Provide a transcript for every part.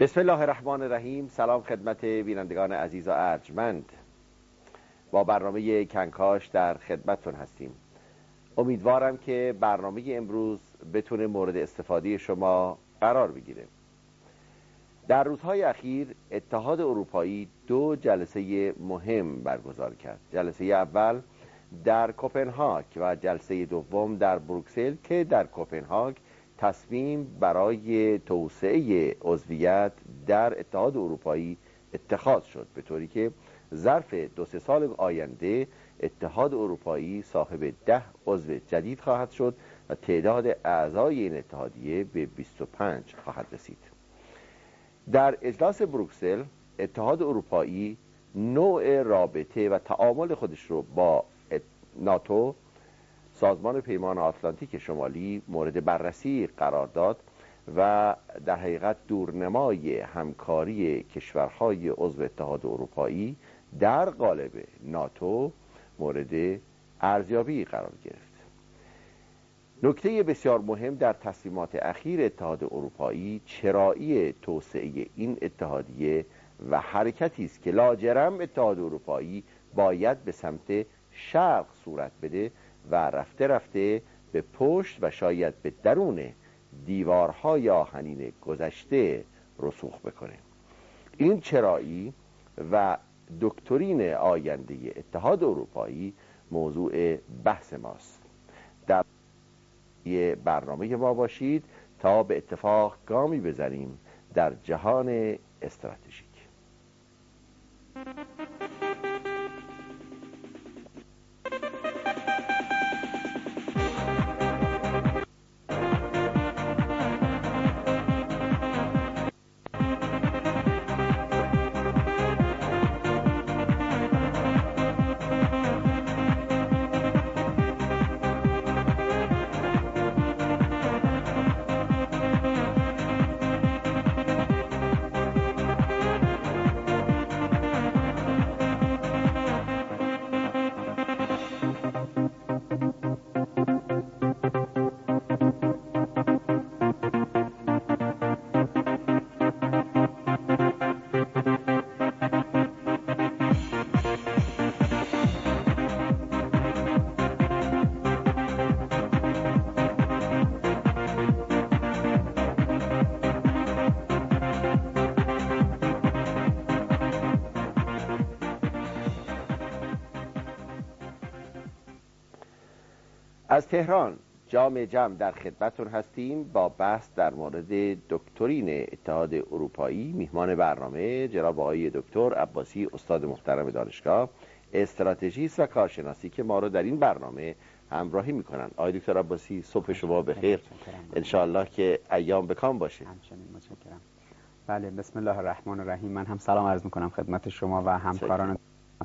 بسم الله الرحمن الرحیم. سلام خدمت بینندگان عزیز و ارجمند. با برنامه کنکاش در خدمتتون هستیم. امیدوارم که برنامه امروز بتونه مورد استفاده شما قرار بگیره. در روزهای اخیر اتحاد اروپایی 2 جلسه مهم برگزار کرد. جلسه اول در کوپنهاگ و جلسه دوم در بروکسل که در کوپنهاگ تصمیم برای توسعه عضویت در اتحاد اروپایی اتخاذ شد، به طوری که ظرف 2-3 سال آینده اتحاد اروپایی صاحب 10 عضو جدید خواهد شد و تعداد اعضای این اتحادیه به 25 خواهد رسید. در اجلاس بروکسل اتحاد اروپایی نوع رابطه و تعامل خودش رو با ناتو، سازمان پیمان آتلانتیک شمالی، مورد بررسی قرار داد و در حقیقت دورنمای همکاری کشورهای عضو اتحاد اروپایی در قالب ناتو مورد ارزیابی قرار گرفت. نکته بسیار مهم در تصمیمات اخیر اتحاد اروپایی چرایی توسعه این اتحادیه و حرکتی است که لاجرم اتحاد اروپایی باید به سمت شرق صورت بده و رفته رفته به پشت و شاید به درون دیوارهای آهنین گذشته رسوخ بکنه. این چرایی و دکترین آینده اتحاد اروپایی موضوع بحث ماست. در برنامه ما باشید تا به اتفاق گامی بزنیم در جهان استراتژیک. از تهران جام جم در خدمتتون هستیم با بحث در مورد دکترین اتحاد اروپایی. میهمان برنامه جناب آقای دکتر عباسی، استاد محترم دانشگاه استراتژیست و کارشناسی که ما رو در این برنامه همراهی میکنن. آقای دکتر عباسی، صبح شما بخیر. انشاءالله که ایام بکام باشه. همچنین متشکرم. بله، بسم الله الرحمن الرحیم. من هم سلام عرض میکنم خدمت شما و همکاران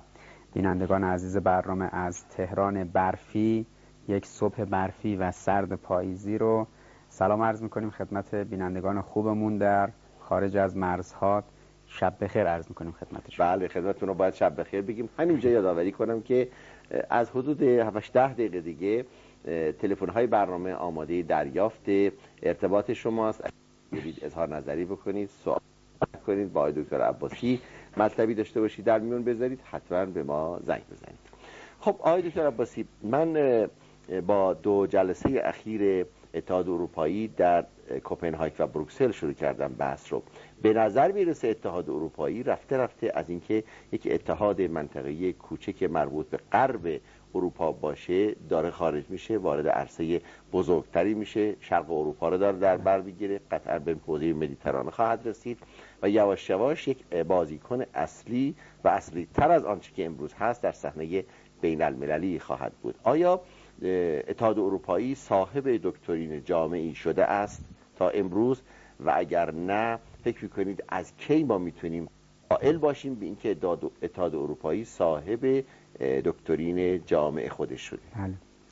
بینندگان عزیز برنامه از تهران برفی، یک صبح برفی و سرد پاییزی رو سلام عرض میکنیم خدمت بینندگان خوبمون در خارج از مرزها. شب بخیر عرض میکنیم خدمتشون. بله، خدمتتون رو باید شب بخیر بگیم. همینجا یادآوری کنم که از حدود 7-10 دقیقه دیگه تلفن‌های برنامه آماده دریافت ارتباط شماست. اگه اظهار نظری بکنید، سوال کنید، با آقای دکتر عباسی مطلبی داشته باشید در میون بذارید، حتما به ما زنگ بزنید. خب آقای دکتر عباسی، من با 2 جلسه اخیر اتحاد اروپایی در کوپنهاگ و بروکسل شروع کردم بحث رو. به نظر میرسه اتحاد اروپایی رفته رفته از اینکه یک اتحاد منطقه‌ای کوچک مربوط به غرب اروپا باشه داره خارج میشه، وارد عرصه بزرگتری میشه، شرق اروپا رو داره در بر میگیره، قطعا به حوزه مدیترانه خواهد رسید و یواش یواش یک بازیکن اصلی و اصلی تر از آنچه که امروز هست در صحنه بین المللی خواهد بود. آیا اتحاد اروپایی صاحب دکترین جامعی شده است تا امروز و اگر نه فکر می‌کنید از کی ما میتونیم قائل باشیم به اینکه اتحاد اروپایی صاحب دکترین جامع خودش شده؟ بله.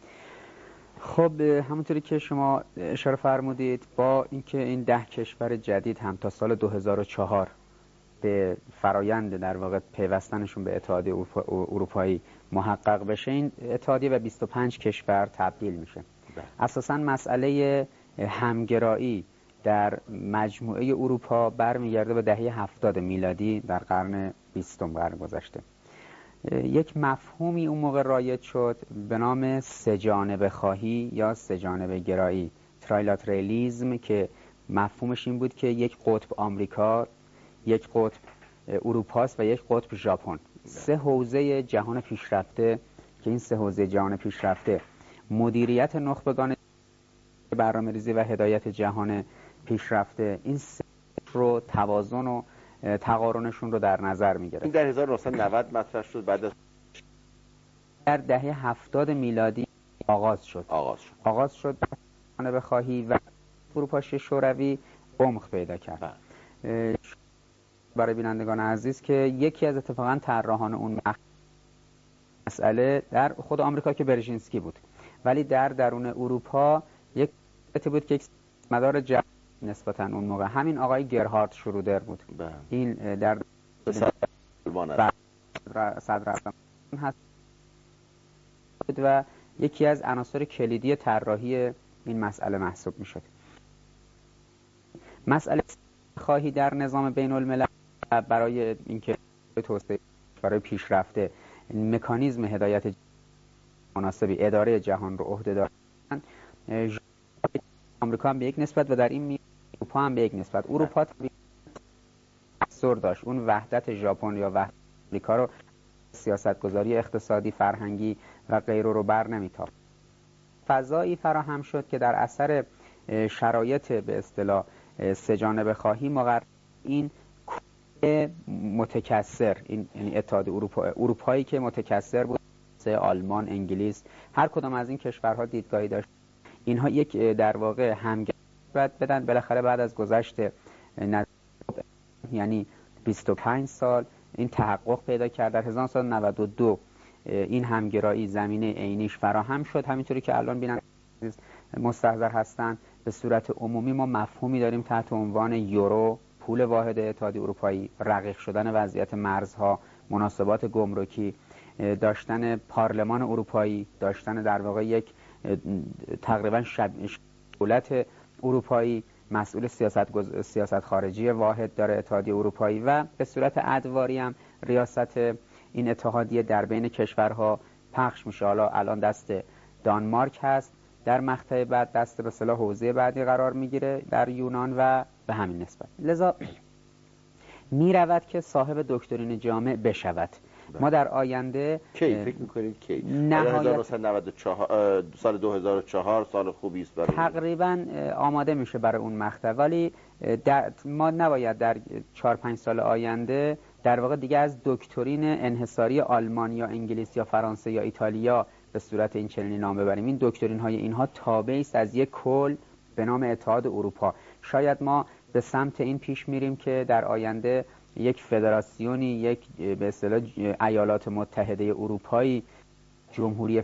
خب همونطوری که شما اشاره فرمودید، با اینکه این 10 کشور جدید هم تا سال 2004 به فرایند در واقع پیوستنشون به اتحادیه اروپایی محقق بشه، این اتحادیه به 25 کشور تبدیل میشه. اساساً مسئله همگرایی در مجموعه اروپا برمیگرده به دهه 70 میلادی در قرن 20 قرن گذشته. یک مفهومی اون موقع رایج شد به نام سه‌جانبه خواهی یا سه‌جانبه گرایی، ترایلاترالیسم، که مفهومش این بود که یک قطب آمریکا، یک قطب اروپاست و یک قطب ژاپن. سه حوزه جهان پیشرفته که این سه حوزه جهان پیشرفته مدیریت نخبگان برنامه‌ریزی و هدایت جهان پیشرفته، این سه رو توازن و تقارنشون رو در نظر می‌گرفت. این در 1990 مطرح شد، بعد از در دهه 70 میلادی آغاز شد به خواهی و فروپاشی شوروی عمق پیدا کرد. برای بینندگان عزیز که یکی از اتفاقا طراحان اون مسئله در خود آمریکا که برژینسکی بود، ولی در درون اروپا یک بود که یک مدار جدید نسبتا اون موقع همین آقای گرهارد شرودر بود. این در صدر هست و یکی از عناصر کلیدی طراحی این مسئله محسوب میشد. مسئله خواهی در نظام بین الملل برای اینکه توسعه برای پیشرفته مکانیزم هدایت مناسبی اداره جهان رو عهده دارن، آمریکا هم به یک نسبت و در این اروپا هم به یک نسبت. اروپا تأثیر داشت، اون وحدت ژاپن یا وحدت آمریکا رو سیاستگذاری اقتصادی، فرهنگی و غیره رو بر نمیتافت. فضایی فراهم شد که در اثر شرایط به اصطلاح سه‌جانبه خواهی مقرر این متکثر، این یعنی اتحاد اروپایی که متکثر بود، آلمان، انگلیس، هر کدام از این کشورها دیدگاهی داشت، اینها یک در واقع همگرایی بدن. بالاخره بعد از گذشت یعنی 25 سال این تحقق پیدا کرد. در 1992 این همگرایی زمینه عینیش فراهم شد. همینطوری که الان بینن مستحضر هستن، به صورت عمومی ما مفهومی داریم تحت عنوان یورو، پول واحد اتحادیه اروپایی، رقیق شدن وضعیت مرزها، مناسبات گمرکی، داشتن پارلمان اروپایی، داشتن در واقع یک تقریبا دولت اروپایی مسئول سیاست خارجی واحد داره اتحادیه اروپایی، و به صورت ادواری هم ریاست این اتحادیه در بین کشورها پخش میشه. حالا الان دست دانمارک هست، در مقطع بعد دست به اصطلاح حوزه بعدی قرار میگیره در یونان و به همین نسبت. لذا میرود که صاحب دکترین جامع بشود. ما در آینده کی فکر میکنید کی؟ 1994 سال 2004 سال خوبی است برای تقریبا آماده میشه برای اون مقطع، ولی ما نباید در 4-5 سال آینده در واقع دیگه از دکترین انحصاری آلمان یا انگلیس یا فرانسه یا ایتالیا به صورت این چنینی نام ببریم. این دکترین های اینها تابعی است از یک کل به نام اتحاد اروپا. شاید ما به سمت این پیش میریم که در آینده یک فدراسیونی، یک به اصطلاح ایالات متحده اروپایی، جمهوری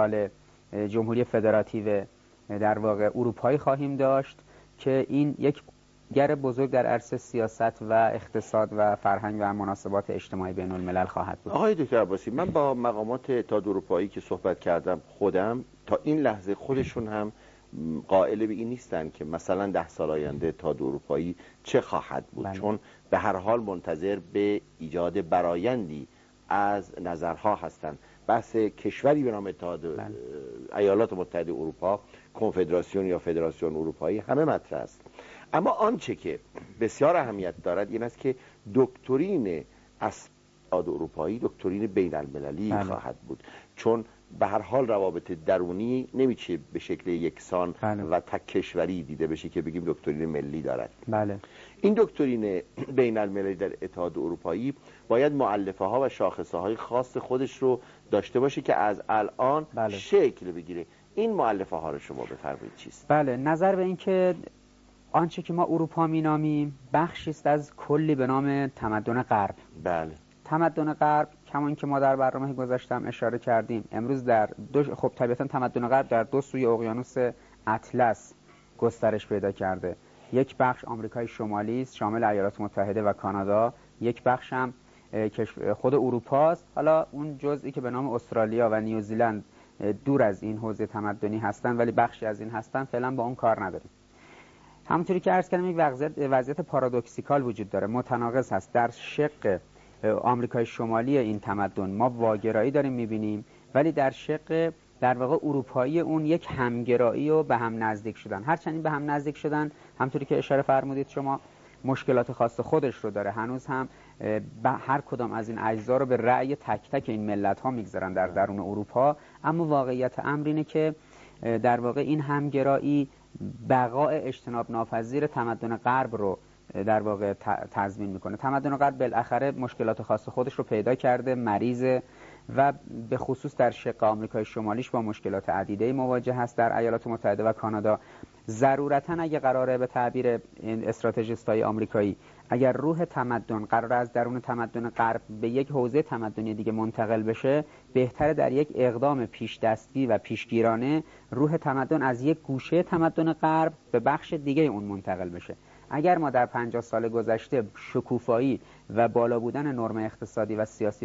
فدراتیو در واقع اروپایی خواهیم داشت که این یک گر بزرگ در عرصه سیاست و اقتصاد و فرهنگ و مناسبات اجتماعی بین الملل خواهد بود. آقای دکتر عباسی، من با مقامات اتحاد اروپایی که صحبت کردم، خودم تا این لحظه خودشون هم قائل به این نیستن که مثلا 10 سال آینده اتحاد اروپایی چه خواهد بود. بله. چون به هر حال منتظر به ایجاد برایندی از نظرها هستند. بحث کشوری به نام اتحاد ایالات متحده اروپا، کنفدراسیون یا فدراسیون اروپایی همه مطرح است. اما آنچه که بسیار اهمیت دارد این است که دکترین اتحاد اروپایی دکترین بین المللی خواهد بود، چون به هر حال روابط درونی نمیشه به شکل یکسان و تک کشوری دیده بشه که بگیم دکترین ملی دارد. بله. این دکترین بین المللی در اتحاد اروپایی باید مؤلفه ها و شاخصه های خاص خودش رو داشته باشه که از الان شکل بگیره. این مؤلفه ها رو شما بفرمایید چیست؟ بله، نظر به این که آنچه که ما اروپا می‌نامیم بخشی است از کلی به نام تمدن غرب. بله. تمدن غرب کمان که ما در برنامه گذاشتم اشاره کردیم، امروز در خب طبیعتا تمدن غرب در 2 سوی اقیانوس اطلس گسترش پیدا کرده. یک بخش آمریکای شمالی است شامل ایالات متحده و کانادا، یک بخش هم خود اروپا است. حالا اون جزئی که به نام استرالیا و نیوزیلند دور از این حوزه تمدنی هستن ولی بخشی از این هستن، فعلا با اون کار نداریم. همونطوری که عرض کردم یک وضعیت پارادوکسیکال وجود داره، متناقض هست. در شق آمریکای شمالی این تمدن ما واگرایی داریم می‌بینیم، ولی در شق در واقع اروپایی اون یک همگرایی و به هم نزدیک شدن. هرچند این به هم نزدیک شدن همونطوری که اشاره فرمودید شما مشکلات خاص خودش رو داره، هنوز هم هر کدام از این اجزا رو به رأی تک تک این ملت ها میگذارن در درون اروپا. اما واقعیت امر اینه که در واقع این همگرایی بقای اجتناب ناپذیر تمدن غرب رو در واقع تضمین میکنه. تمدن غرب بالاخره مشکلات خاص خودش رو پیدا کرده، مریضه و به خصوص در شق آمریکای شمالیش با مشکلات عدیده مواجه هست. در ایالات متحده و کانادا ضرورتاً اگه قراره به تعبیر استراتژیستای آمریکایی اگر روح تمدن قراره از درون تمدن غرب به یک حوزه تمدنی دیگه منتقل بشه، بهتره در یک اقدام پیش دستی و پیشگیرانه روح تمدن از یک گوشه تمدن غرب به بخش دیگه اون منتقل بشه. اگر ما در 50 سال گذشته شکوفایی و بالا بودن نرم اقتصادی و سیاسی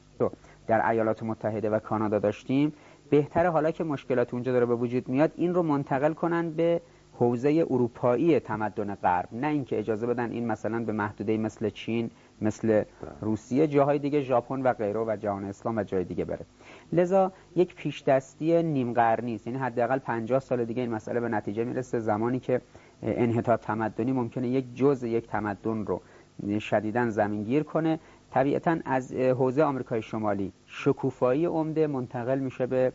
در ایالات متحده و کانادا داشتیم، بهتره حالا که مشکلات اونجا داره به وجود میاد این رو منتقل کنن به حوزه اروپایی تمدن غرب، نه اینکه اجازه بدن این مثلا به محدوده مثل چین، مثل روسیه، جاهای دیگه ژاپن و غیره و جهان اسلام و جای دیگه بره. لذا یک پیش دستی نیم قرنی است، یعنی حداقل 50 سال دیگه این مسئله به نتیجه میرسه، زمانی که انحطاط تمدنی ممکنه یک جزء یک تمدن رو شدیداً زمینگیر کنه. طبیعتاً از حوزه آمریکای شمالی شکوفایی عمده منتقل میشه به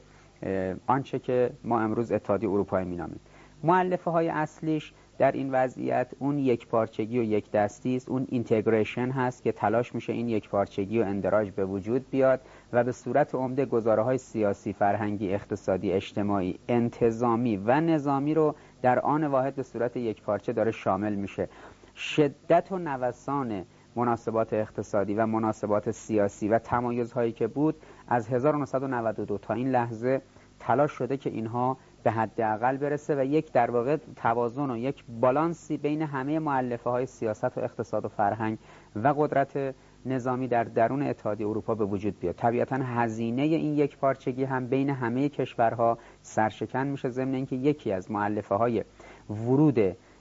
آنچه که ما امروز اتحادیه اروپایی مینامیم. مؤلفه های اصلیش در این وضعیت اون یک پارچگی و یک دستی است، اون اینتگریشن هست که تلاش میشه این یک پارچگی و اندراج به وجود بیاد و به صورت عمده گزاره های سیاسی، فرهنگی، اقتصادی، اجتماعی، انتظامی و نظامی رو در آن واحد به صورت یک پارچه داره شامل میشه. شدت و نوسان مناسبات اقتصادی و مناسبات سیاسی و تمایزهایی که بود از 1992 تا این لحظه تلاش شده که اینها به حداقل برسه و یک در واقع توازن و یک بالانسی بین همه مؤلفه های سیاست و اقتصاد و فرهنگ و قدرت نظامی در درون اتحادیه اروپا به وجود بیاد. طبیعتاً هزینه این یک پارچگی هم بین همه کشورها سرشکن میشه، ضمن اینکه یکی از مؤلفه های ورود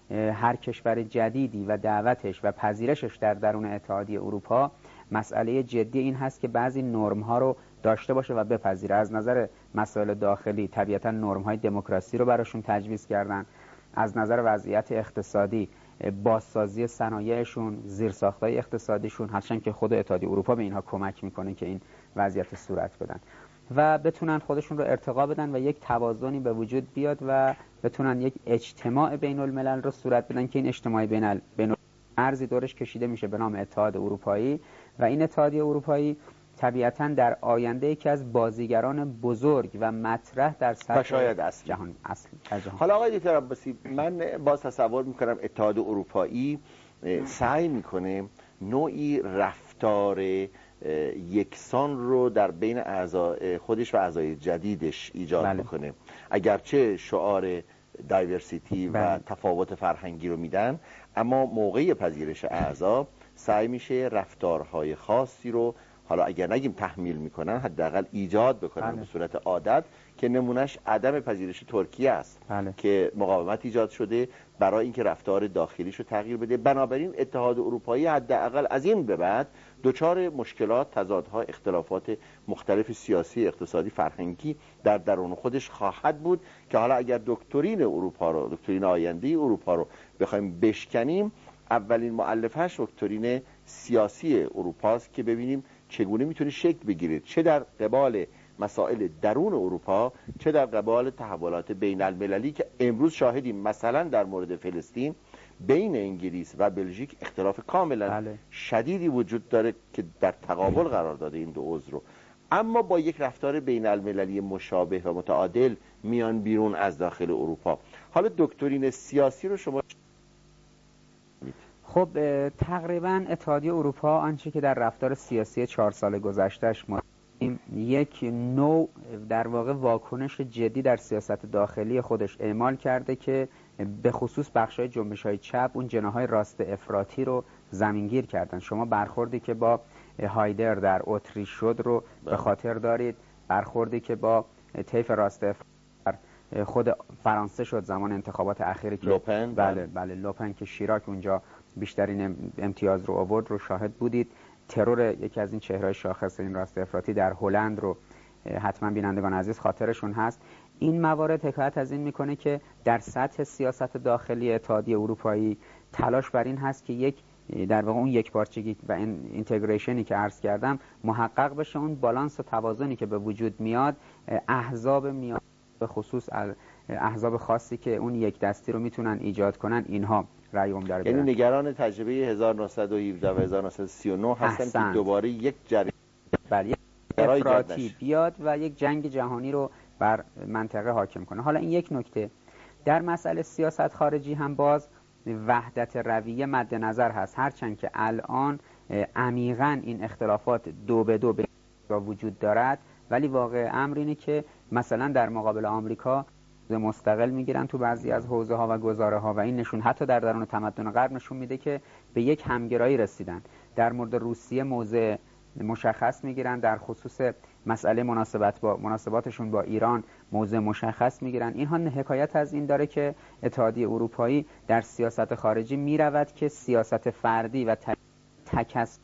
هر کشور جدیدی و دعوتش و پذیرشش در درون اتحادیه اروپا مسئله جدی این هست که بعضی نرم ها رو داشته باشه و بپذیره. از نظر مسائل داخلی طبیعتا نرم های دموکراسی رو براشون تجویز کردن، از نظر وضعیت اقتصادی بازسازی صنایعشون، زیرساخت‌های اقتصادیشون، هرچند که خود اتحادیه اروپا به اینها کمک میکنه که این وضعیت صورت بدن و بتونن خودشون رو ارتقا بدن و یک توازنی به وجود بیاد و بتونن یک اجتماع بین الملل رو صورت بدن که این اجتماع بین ارزی دورش کشیده میشه به نام اتحاد اروپایی و این اتحادیه اروپایی طبیعتاً در آینده یکی از بازیگران بزرگ و مطرح در سطح جهان اصلی. حالا آقای دکتر عباسی، من باز تصور میکنم اتحاد اروپایی سعی میکنه نوعی رفتار یکسان رو در بین اعضای خودش و اعضای جدیدش ایجاد میکنه. اگرچه شعار دایورسیتی و تفاوت فرهنگی رو میدن، اما موقع پذیرش اعضا سعی میشه رفتارهای خاصی رو، حالا اگر نگیم تحمیل میکنن، حداقل ایجاد بکنن به صورت عادت، که نمونش عدم پذیرش ترکیه است که مقاومت ایجاد شده برای اینکه رفتار داخلیش رو تغییر بده. بنابراین اتحاد اروپایی حداقل از این به بعد دچار مشکلات، تضادها، اختلافات مختلف سیاسی، اقتصادی، فرهنگی در درون خودش خواهد بود که حالا اگر دکترین اروپا رو، دکترین آینده اروپا رو بخوایم بشکنیم، اولین مؤلفه‌اش دکترین سیاسی اروپاست که ببینیم چگونه میتونه شکل بگیره، چه در قبال مسائل درون اروپا، چه در قبال تحولات بین المللی که امروز شاهدیم. مثلا در مورد فلسطین بین انگلیس و بلژیک اختلاف کاملا شدیدی وجود داره که در تقابل قرار داده این دو عضو رو، اما با یک رفتار بین المللی مشابه و متعادل میان بیرون از داخل اروپا. حالا دکترین سیاسی رو شما خب تقریبا اتحادیه اروپا آنچه که در رفتار سیاسی 4 سال گذشتهش ما یک نوع در واقع واکنش جدی در سیاست داخلی خودش اعمال کرده که به خصوص بخشای جنبش‌های چپ، اون جناح‌های راست افراطی رو زمینگیر کردن. شما برخوردی که با هایدر در اتریش شد رو به خاطر دارید، برخوردی که با طیف راست افراطی در خود فرانسه شد زمان انتخابات اخیری که لوپن، بله لوپن که شیراک اونجا بیشترین امتیاز رو آورد رو شاهد بودید. ترور یکی از این چهره‌های شاخص این راست افراطی در هلند رو حتما بینندگان عزیز خاطرشون هست. این موارد حکایت از این میکنه که در سطح سیاست داخلی اتحادیه اروپایی تلاش بر این هست که در واقع اون یکپارچگی و اینتگریشنی که عرض کردم محقق بشه، اون بالانس و توازنی که به وجود میاد، احزاب میاد به خصوص احزاب خاصی که اون یک دستی رو میتونن ایجاد کنن، اینها رأی عمده رو یعنی نگران تجربه 1917 و 1939 هستن که دوباره یک جریان افراطی بیاد و یک جنگ جهانی رو بر منطقه حاکم کنه. حالا این یک نکته. در مسئله سیاست خارجی هم باز وحدت رویه مد نظر هست، هرچند که الان عمیقاً این اختلافات دو به دو وجود دارد، ولی واقع امر اینه که مثلا در مقابل آمریکا مستقل میگیرن تو بعضی از حوزه ها و گزاره ها و این نشون حتی در درون تمدن غرب نشون میده که به یک همگرایی رسیدن. در مورد روسیه موضع مشخص میگیرن، در خصوص مسئله مناسباتشون با ایران موضع مشخص میگیرن. اینها حکایت از این داره که اتحادیه اروپایی در سیاست خارجی میرود که سیاست فردی و تکثر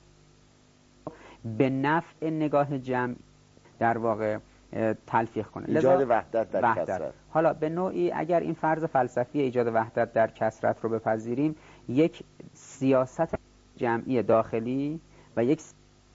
به نفع نگاه جمع در واقع تلفیق کنه، ایجاد وحدت در کثرت. حالا به نوعی اگر این فرض فلسفی ایجاد وحدت در کثرت رو بپذیریم، یک سیاست جمعی داخلی و یک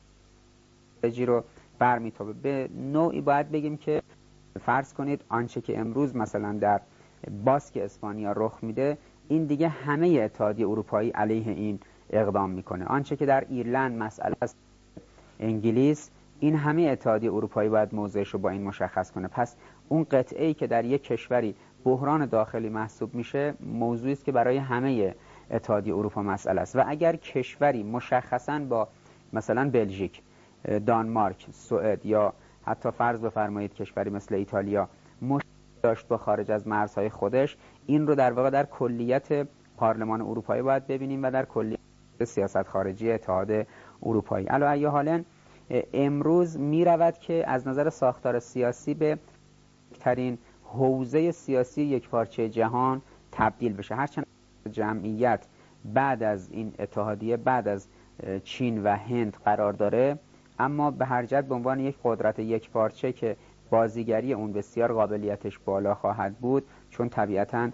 خارجی رو برمیتابه. به نوعی باید بگیم که فرض کنید آنچه که امروز مثلا در باسک اسپانیا رخ میده، این دیگه همه اتحادیه اروپایی علیه این اقدام میکنه. آنچه که در ایرلند مسئله است، انگلیس، این همه اتحادیه اروپایی باید موضعش رو با این مشخص کنه. پس اون قطعه‌ای که در یک کشوری بحران داخلی محسوب میشه، موضوعی است که برای همه اتحادیه اروپا مسئله است. و اگر کشوری مشخصاً با مثلا بلژیک، دانمارک، سوئد یا حتی فرض بفرمایید کشوری مثل ایتالیا مشکل داشت با خارج از مرزهای خودش، این رو در واقع در کلیت پارلمان اروپایی باید ببینیم و در کلیت سیاست خارجی اتحاد اروپایی. علی ای حال امروز می رود که از نظر ساختار سیاسی به ترین حوزه سیاسی یکپارچه جهان تبدیل بشه. هرچند جمعیت بعد از این اتحادیه بعد از چین و هند قرار داره، اما به هر جهت به عنوان یک قدرت یکپارچه که بازیگری اون بسیار قابلیتش بالا خواهد بود، چون طبیعتاً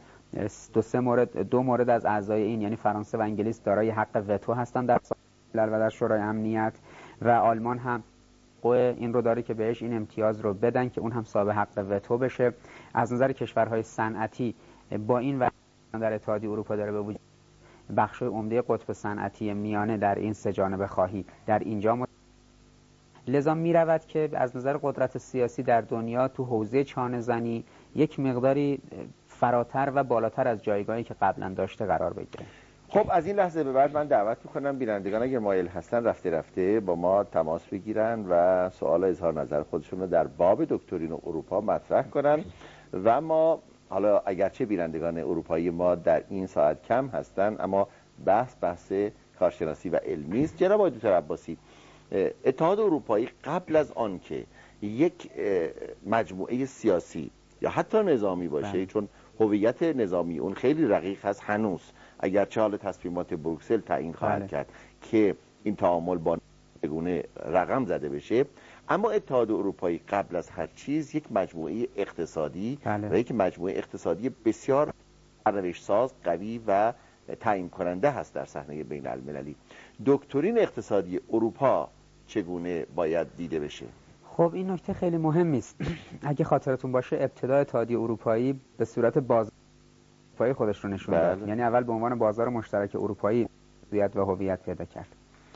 دو مورد از اعضای این یعنی فرانسه و انگلیس دارای حق وتو هستند در سازمان و در شورای امنیت، و آلمان هم این رو داره که بهش این امتیاز رو بدن که اون هم صاحب حق وتو بشه. از نظر کشورهای صنعتی با این و در اتحادیه اروپا داره به وجود بخشای عمده قطب صنعتی میانه در این سه جانبه خواهی در اینجا لذا می رود که از نظر قدرت سیاسی در دنیا تو حوزه چانه زنی یک مقداری فراتر و بالاتر از جایگاهی که قبلا داشته قرار بگیره. خب از این لحظه به بعد من دعوت میکنم بینندگان اگر مایل هستن رفته با ما تماس بگیرن و سوال اظهار نظر خودشون رو در باب دکترین اروپا مطرح کنن و ما حالا اگرچه بینندگان اروپایی ما در این ساعت کم هستن، اما بحث کارشناسی و علمی است. جناب آقای دکتر عباسی، اتحاد اروپایی قبل از آن که یک مجموعه سیاسی یا حتی نظامی باشه، چون هویت نظامی اون خیلی رقیق هست هنوز، اگرچه حال تصمیمات بروکسل تعیین خواهد کرد که این تعامل با چگونه رقم زده بشه، اما اتحاد اروپایی قبل از هر چیز یک مجموعه اقتصادی و یک مجموعه اقتصادی بسیار سرنوشت‌ساز، قوی و تعیین کننده هست در صحنه بین المللی. دکترین اقتصادی اروپا چگونه باید دیده بشه؟ خب این نکته خیلی مهمی است. اگه خاطرتون باشه ابتدا اتحادیه اروپایی به صورت بازار خودش رو نشون داد، یعنی اول به عنوان بازار مشترک اروپایی هویت و هویت پیدا کرد.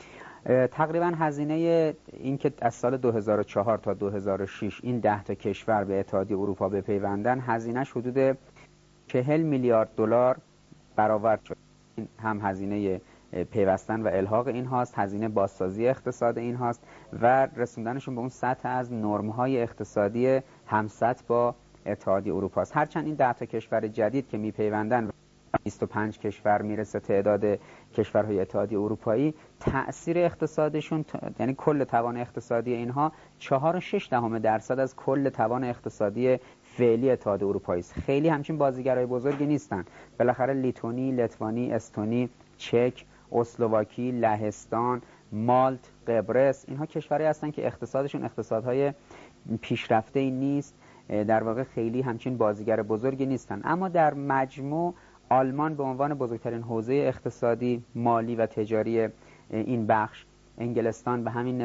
تقریبا هزینه این که از سال 2004 تا 2006 این 10 تا کشور به اتحادیه اروپا بپیوندن، هزینه‌اش حدود 40 میلیارد دلار برآورد شد. این هم هزینه پیوستن و الحاق این هاست، هزینه بازسازی اقتصاد این هاست و رسوندنشون به اون سطح از نرم‌های اقتصادی همسط با اتحادیه اروپا است. هرچند این 10 تا کشور جدید که میپیوندن 25 کشور میرسه تعداد کشورهای اتحادیه اروپایی، تأثیر اقتصادشون یعنی کل توان اقتصادی اینها 4.6% از کل توان اقتصادی فعلی اتحاد اروپایی است. خیلی همچین بازیگرای بزرگی نیستن. بالاخره لیتوانی، لتوانی، استونی، چک، اسلواکی، لهستان، مالت، قبرس، اینها کشورهایی هستن که اقتصادشون اقتصادهای پیشرفته‌ای نیست، در واقع خیلی همچین بازیگر بزرگی نیستن. اما در مجموع آلمان به عنوان بزرگترین حوزه اقتصادی، مالی و تجاری این بخش، انگلستان به همین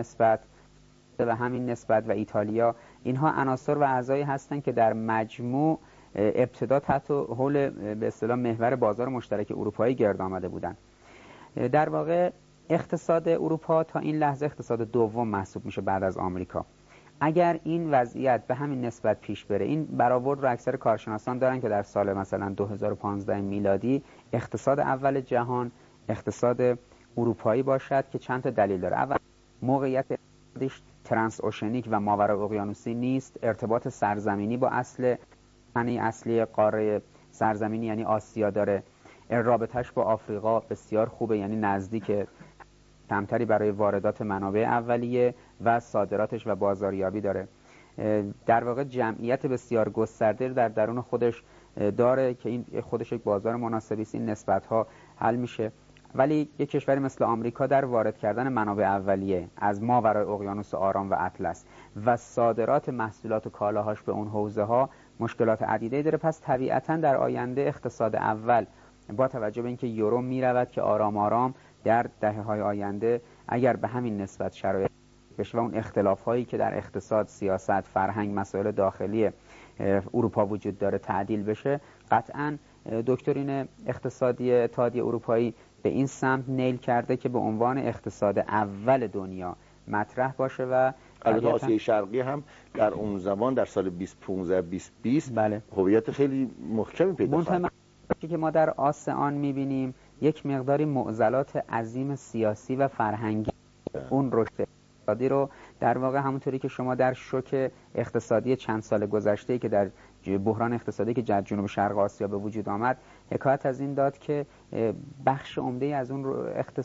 نسبت و ایتالیا، اینها عناصر و اعضایی هستند که در مجموع ابتدا تحت حول به اصطلاح محور بازار مشترک اروپایی گرد آمده بودند. در واقع اقتصاد اروپا تا این لحظه اقتصاد دوم محسوب میشه بعد از آمریکا. اگر این وضعیت به همین نسبت پیش بره، این برآورد رو اکثر کارشناسان دارن که در سال مثلا 2015 میلادی اقتصاد اول جهان اقتصاد اروپایی باشد که چند تا دلیل داره. اول، موقعیت ترانس اوشنیک و ماورای اقیانوسی نیست، ارتباط سرزمینی با اصلی قاره سرزمینی یعنی آسیا داره، رابطش با آفریقا بسیار خوبه، یعنی نزدیک، کمتری برای واردات منابع اولیه و صادراتش و بازاریابی داره. در واقع جمعیت بسیار گسترده در درون خودش داره که این خودش یک بازار مناسبی است، این نسبت‌ها حل میشه. ولی یک کشوری مثل آمریکا در وارد کردن منابع اولیه از ماورای اقیانوس آرام و اطلس و صادرات محصولات و کالاهاش به اون حوزه‌ها مشکلات عدیده‌ای داره. پس طبیعتاً در آینده اقتصاد اول با توجه به اینکه یورو میرود که آرام آرام در دهه‌های آینده اگر به همین نسبت شرایط بشه و اون اختلاف‌هایی که در اقتصاد، سیاست، فرهنگ، مسائل داخلی اروپا وجود داره تعدیل بشه، قطعاً دکترین اقتصادی اتحادیه اروپایی به این سمت نیل کرده که به عنوان اقتصاد اول دنیا مطرح باشه و البته آسیای شرقی هم در اون زمان در سال 2015-2020 بله، هویت خیلی محکمی پیدا کرد. که ما در آسیان می‌بینیم یک مقداری معضلات عظیم سیاسی و فرهنگی اون رشد اقتصادی رو در واقع همونطوری که شما در شوک اقتصادی چند سال گذشته‌ای که در بحران اقتصادی که در جنوب شرق آسیا به وجود آمد حکایت از این داد که بخش عمده‌ای از اون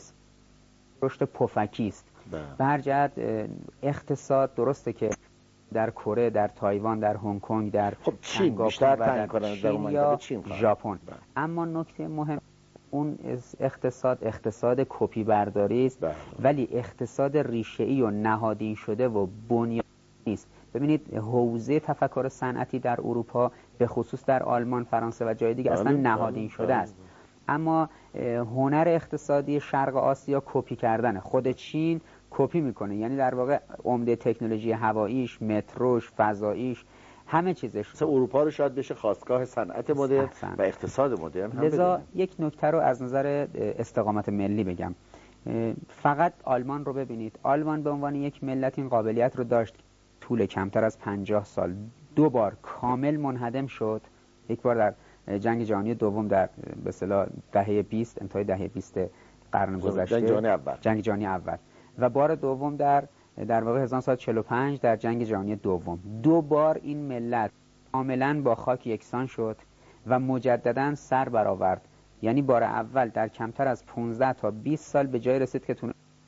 رشد پفکی است. به هر جهت اقتصاد درسته که در کره، در تایوان، در هنگ کنگ، در چین بیشتر تنگ کنند در اون منطقه، چین، ژاپن، اما نکته مهم اون اقتصاد کپی برداری است، ولی اقتصاد ریشه‌ای و نهادین شده و بنیادی نیست. ببینید حوزه تفکر صنعتی در اروپا به خصوص در آلمان، فرانسه و جای دیگه اصلا نهادین شده است. اما هنر اقتصادی شرق آسیا کپی کردنه. خود چین کپی میکنه، یعنی در واقع عمده تکنولوژی هواییش، متروش، فضاییش، همه چیزش. مثلا اروپا رو شاید بشه خاستگاه صنعت مدرن و اقتصاد مدرن هم. لذا یک نکته رو از نظر استقامت ملی بگم. فقط آلمان رو ببینید. آلمان به عنوان یک ملت این قابلیت رو داشت طول کمتر از 50 سال 2 بار کامل منهدم شد. یک بار در جنگ جهانی دوم در به اصطلاح دهه 20، انتهای دهه 20 قرن گذشته، جنگ جهانی اول، و بار دوم در واقع 1945 در جنگ جهانی دوم. 2 بار این ملت کاملا با خاک یکسان شد و مجددا سر برآورد. یعنی بار اول در کمتر از 15 تا 20 سال به جای رسید که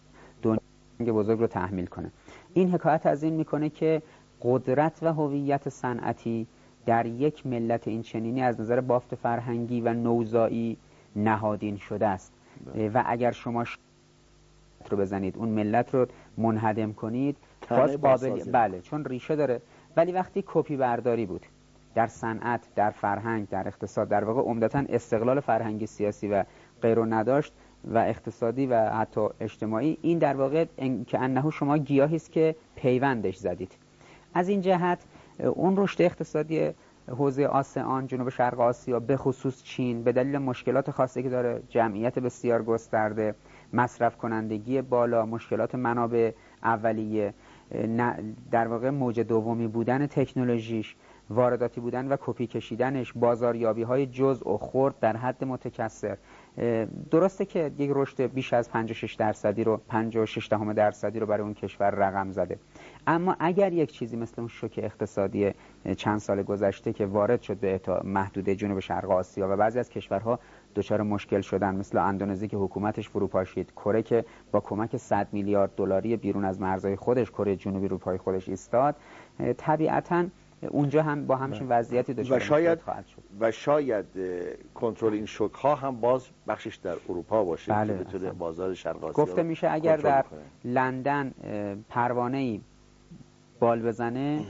جنگ بزرگ رو تحمیل کنه. این حکایت از این میکنه که قدرت و هویت صنعتی در یک ملت این چنینی از نظر بافت فرهنگی و نوزایی نهادین شده است و اگر شما رو بزنید اون ملت رو منهدم کنید باز بله، چون ریشه داره. ولی وقتی کپی برداری بود در صنعت، در فرهنگ، در اقتصاد، در واقع عمدتاً استقلال فرهنگی، سیاسی و غیره نداشت و اقتصادی و حتی اجتماعی، این در واقع که انه شما گیاهی است که پیوندش زدید. از این جهت اون رشد اقتصادی حوزه آسیان، جنوب شرق آسیا، به خصوص چین، به دلیل مشکلات خاصی که داره، جمعیت بسیار گسترده، مصرف کنندگی بالا، مشکلات منابع اولیه، در واقع موج دومی بودن تکنولوژیش، وارداتی بودن و کپی کشیدنش، بازاریابی های جزء و خرد در حد متکثر. درسته که یک رشد بیش از 56% رو 56% رو برای اون کشور رقم زده، اما اگر یک چیزی مثل اون شوک اقتصادی چند سال گذشته که وارد شد به محدوده جنوب شرق آسیا و بعضی از کشورها دچار مشکل شدن، مثل اندونزی که حکومتش فروپاشید، کره که با کمک 100 میلیارد دلاری بیرون از مرزهای خودش، کره جنوبی رو پای خودش ایستاد، طبیعتاً اونجا هم با همچین وضعیتی دچار مشکلات خواهد شد و شاید کنترل این شوک ها هم باز بخشش در اروپا باشه بله، که بتونه بازار شرق آسیا گفته میشه اگر در لندن پروانه‌ای بال بزنه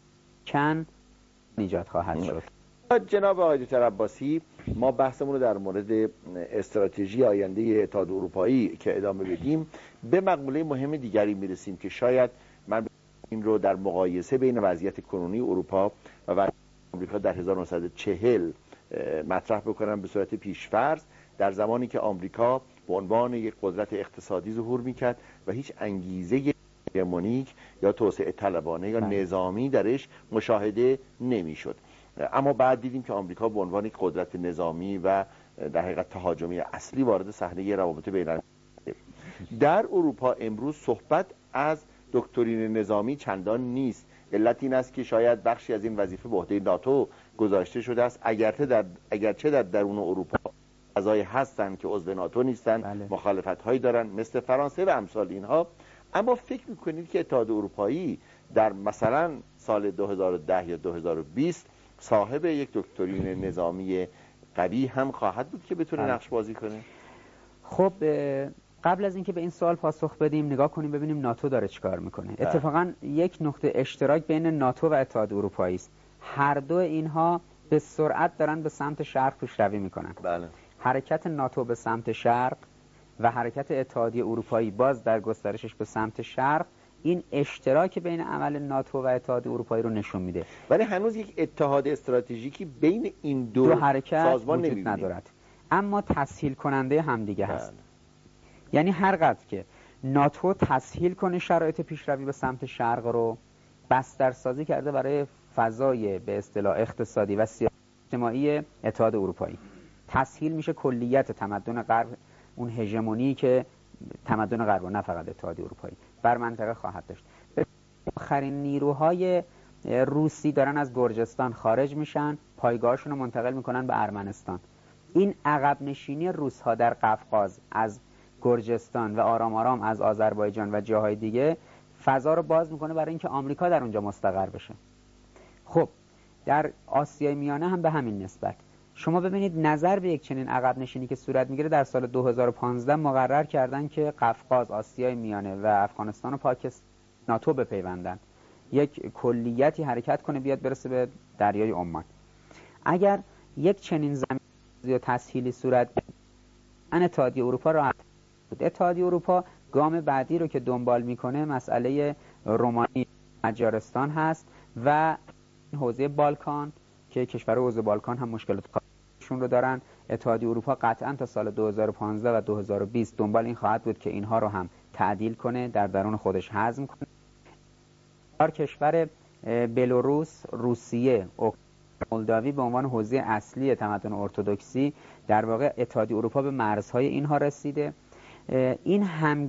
کن ایجاد خواهد شد. جناب آقای دکتر عباسی، ما بحثمون رو در مورد استراتژی آینده اتحاد اروپایی که ادامه بدیم به مقوله مهم دیگری میرسیم که شاید من این رو در مقایسه بین وضعیت کنونی اروپا و وضعیت آمریکا در 1940 مطرح بکنم به صورت پیشفرض، در زمانی که آمریکا به عنوان یک قدرت اقتصادی ظهور میکرد و هیچ انگیزه هژمونیک یا توسعه طلبانه یا نظامی درش مشاهده نمیشد. اما بعد دیدیم که آمریکا به عنوان یک قدرت نظامی و در حقیقت تهاجمی اصلی وارد صحنه روابط بین‌المللی. در اروپا امروز صحبت از دکترین نظامی چندان نیست. علت این است که شاید بخشی از این وظیفه به عهده ناتو گذاشته شده است، اگرچه در درون اروپا اعضای هستند که عضو ناتو نیستند، مخالفت هایی دارن مثل فرانسه و امثال اینها. اما فکر میکنید که اتحاد اروپایی در مثلا سال 2010 یا 2020 صاحب یک دکترین نظامی قوی هم خواهد بود که بتونه نقش بازی کنه؟ خب قبل از اینکه به این سوال پاسخ بدیم نگاه کنیم ببینیم ناتو داره چیکار میکنه. اتفاقا یک نقطه اشتراک بین ناتو و اتحاد اروپایی است. هر دو اینها به سرعت دارن به سمت شرق پیشروی میکنن. بله. حرکت ناتو به سمت شرق و حرکت اتحادیه اروپایی باز در گسترشش به سمت شرق این اشتراک بین عمل ناتو و اتحاد اروپایی رو نشون میده. ولی هنوز یک اتحاد استراتژیکی بین این دو حرکت سازمان وجود ندارد، اما تسهیل کننده همدیگه هست. یعنی هر قدر که ناتو تسهیل کنه شرایط پیشروی به سمت شرق رو، بسترسازی کرده برای فضای به اصطلاح اقتصادی و سیاسی اجتماعی اتحاد اروپایی. تسهیل میشه کلیت تمدن غرب، اون هژمونی که تمدن غرب و نه فقط اتحاد اروپایی بر منطقه خواهد داشت. آخرین نیروهای روسی دارن از گرجستان خارج میشن، پایگاهشون رو منتقل میکنن به ارمنستان. این عقب نشینی روس‌ها در قفقاز از گرجستان و آرام آرام از آذربایجان و جاهای دیگه فضا رو باز میکنه برای اینکه آمریکا در اونجا مستقر بشه. خب در آسیای میانه هم به همین نسبت شما ببینید نظر به یک چنین عقب نشینی که صورت میگیره در سال 2015 مقرر کردن که قفقاز، آسیای میانه و افغانستان و پاکستان ناتو بپیوندن، یک کلیتی حرکت کنه بیاد برسه به دریای عمان. اگر یک چنین زمین یا تسهیلی صورت ان اتحادیه اروپا راحت بود. اتحادیه اروپا گام بعدی رو که دنبال میکنه مسئله رومانی مجارستان هست و حوزه بالکان که کشور حوزه بالکان هم مشکلات خودشون رو دارن. اتحادیه اروپا قطعا تا سال 2015 و 2020 دنبال این خواهد بود که اینها رو هم تعدیل کنه، در درون خودش هضم کنه. کشور بلاروس، روسیه، مولداوی به عنوان حوزه اصلی تمدن ارتدوکسی در واقع اتحادیه اروپا به مرزهای اینها رسیده. این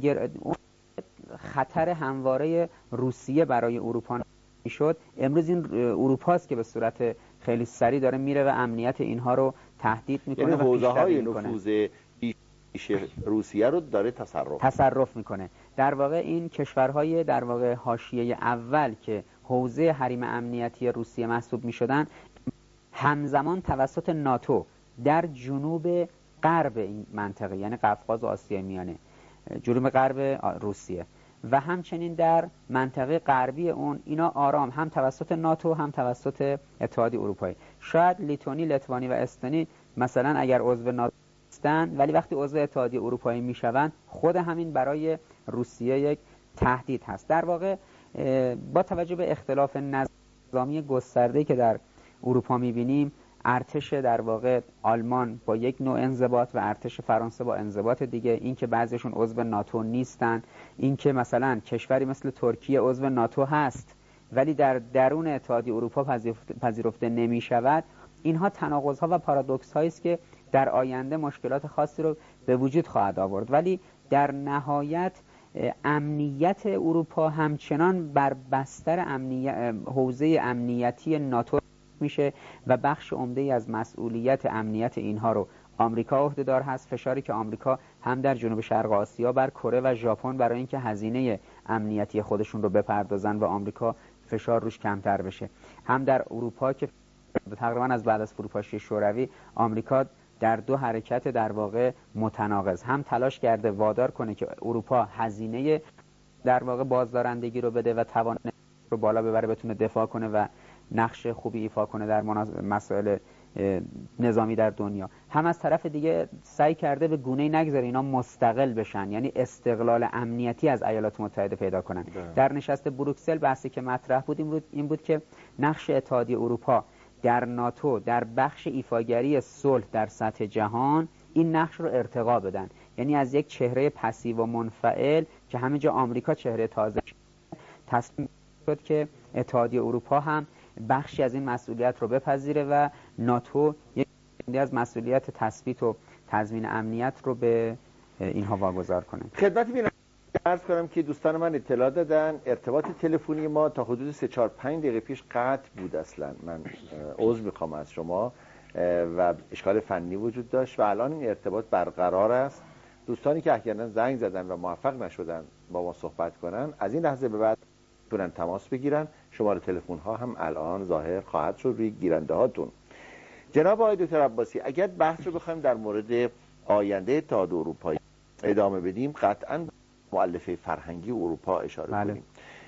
خطر همواره روسیه برای اروپا شد. امروز این اروپاست که به صورت خیلی سریع داره میره و امنیت اینها رو تهدید میکنه، یعنی و حوزه‌های نفوذ روسیه رو داره تصرف میکنه. در واقع این کشورهای در واقع حاشیه اول که حوزه حریم امنیتی روسیه محسوب میشدن همزمان توسط ناتو در جنوب غرب این منطقه، یعنی قفقاز و آسیای میانه، جنوب غرب روسیه و همچنین در منطقه غربی اون، اینا آرام هم توسط ناتو هم توسط اتحادیه اروپایی. شاید لیتوانی، لتوانی و استونی مثلا اگر عضو ناتو هستند ولی وقتی عضو اتحادیه اروپایی میشوند خود همین برای روسیه یک تهدید هست. در واقع با توجه به اختلاف نظامی گسترده‌ای که در اروپا میبینیم، ارتش در واقع آلمان با یک نوع انضباط و ارتش فرانسه با انضباط دیگه، این که بعضیشون عضو ناتو نیستن، این که مثلا کشوری مثل ترکیه عضو ناتو هست ولی در درون اتحادیه اروپا پذیرفته نمیشود، اینها تناقض‌ها و پارادوکس‌هایی است که در آینده مشکلات خاصی رو به وجود خواهد آورد. ولی در نهایت امنیت اروپا همچنان بر بستر حوزه امنیتی ناتو میشه و بخش عمده‌ای از مسئولیت امنیت اینها رو آمریکا عهده‌دار هست. فشاری که آمریکا هم در جنوب شرق آسیا بر کره و ژاپن برای اینکه هزینه امنیتی خودشون رو بپردازن و آمریکا فشار روش کمتر بشه. هم در اروپا که تقریبا از بعد از فروپاشی شوروی آمریکا در دو حرکت در واقع متناقض هم تلاش کرده وادار کنه که اروپا هزینه در واقع بازدارندگی رو بده و توان رو بالا ببره، بتونه دفاع کنه و نقش خوبی ایفا کنه در مسائل نظامی در دنیا، هم از طرف دیگه سعی کرده به گونه‌ای نگذاره اینا مستقل بشن، یعنی استقلال امنیتی از ایالات متحده پیدا کنن. در نشست بروکسل بحثی که مطرح بود این بود که نقش اتحادیه اروپا در ناتو در بخش ایفاگری صلح در سطح جهان این نقش رو ارتقا بدن، یعنی از یک چهره پسیو و منفعل که همه جا آمریکا چهره تازه تصمیم شد که اتحادیه اروپا هم بخشی از این مسئولیت رو بپذیره و ناتو یک از مسئولیت تثبیت و تضمین امنیت رو به اینها واگذار کنه. خدمت بینندگان عرض کنم که دوستان من اطلاع دادن ارتباط تلفنی ما تا حدود 3-4-5 دقیقه پیش قطع بود. اصلا من عذر میخوام از شما و اشکال فنی وجود داشت و الان این ارتباط برقرار است. دوستانی که احیانا زنگ زدن و موفق نشدن با ما صحبت کنن از این لحظه به بعد میتونن تماس بگیرن. شماره تلفن ها هم الان ظاهر خواهد شد روی گیرنده هاتون. جناب آقای دکتر عباسی، اگر بحث رو بخوایم در مورد آینده اتحاد اروپایی ادامه بدیم قطعاً مؤلفه فرهنگی اروپا اشاره کنیم.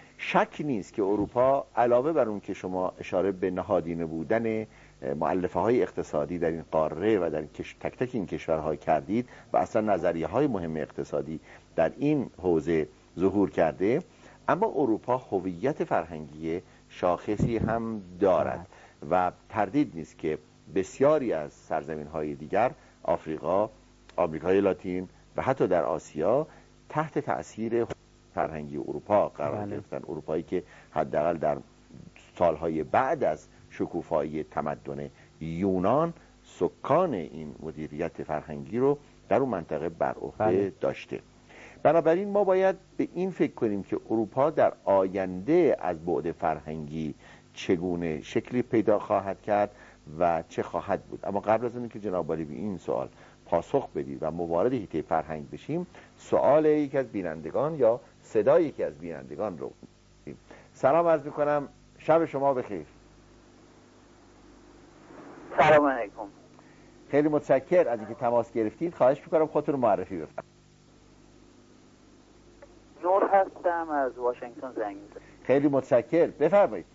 شک نیست که اروپا علاوه بر اون که شما اشاره به نهادینه بودن مؤلفه های اقتصادی در این قاره و در تک تک این کشورها کردید و اصلا نظریه های مهم اقتصادی در این حوزه ظهور کرده، اما اروپا هویت فرهنگی شاخصی هم دارد و تردید نیست که بسیاری از سرزمین های دیگر، آفریقا، آمریکای لاتین و حتی در آسیا تحت تأثیر فرهنگی اروپا قرار گرفتن. اروپایی که حداقل در سالهای بعد از شکوفایی تمدن یونان سکان این مدیریت فرهنگی رو در اون منطقه بر عهده داشته. بنابراین ما باید به این فکر کنیم که اروپا در آینده از بعد فرهنگی چگونه شکلی پیدا خواهد کرد و چه خواهد بود. اما قبل از اینکه جناب عالی به این سوال پاسخ بدید و ما وارد حیطه فرهنگ بشیم، سوال یکی از بینندگان یا صدای یکی از بینندگان رو بدیم. سلام عرض میکنم، شب شما بخیر. سلام علیکم. خیلی متشکر از اینکه تماس گرفتید. خواهش میکنم خودتون رو معرفی بفرمایید. نور هستم از واشنگتن زنگ میزنم. خیلی متشکر، بفرمایید.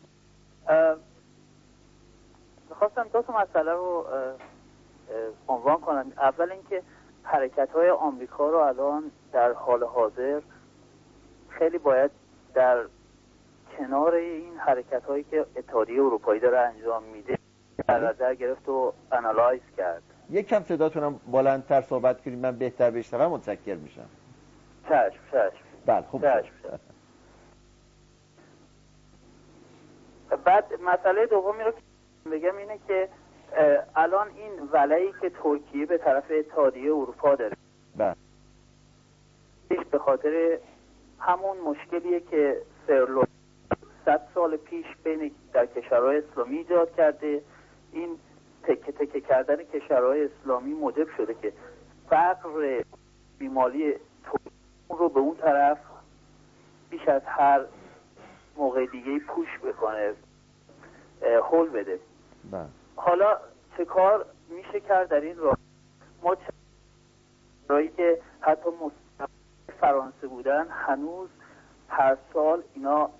میخواستم دو تا مسئله رو عنوان کنم. اول اینکه حرکت‌های آمریکا رو الان در حال حاضر خیلی باید در کنار این حرکت‌هایی که اتحادیه اروپایی داره انجام میده در نظر گرفت و آنالایز کرد. یک کم صداتونم بلندتر صحبت کنید من بهتر بشنوم، متشکر میشم. چشم. بله خوب. بعد مسئله دومی رو که بگم اینه که الان این ولایی که ترکیه به طرف اتحادیه اروپا داره به خاطر همون مشکلیه که سرلو 100 سال پیش بین در کشورهای اسلامی ایجاد کرده. این تکه تکه کردن کشورهای اسلامی موجب شده که فقر بیمالی رو به اون طرف بیش از هر موقع دیگه پوش بکنه، هول بده. حالا چه کار میشه کرد در این راه؟ ما رایی که حتی فرانسه بودن هنوز هر سال اینا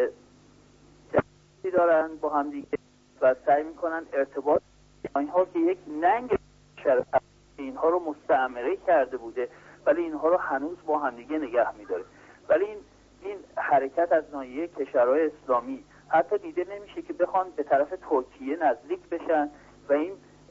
جمعی دارن با هم دیگه و سعی میکنن ارتباط اینها که یک ننگ شرف اینها رو مستعمره کرده بوده ولی اینها رو هنوز با هم دیگه نگه میداره. ولی این حرکت از ناحیه کشورهای اسلامی حتی دیده نمیشه که بخوان به طرف ترکیه نزدیک بشن و این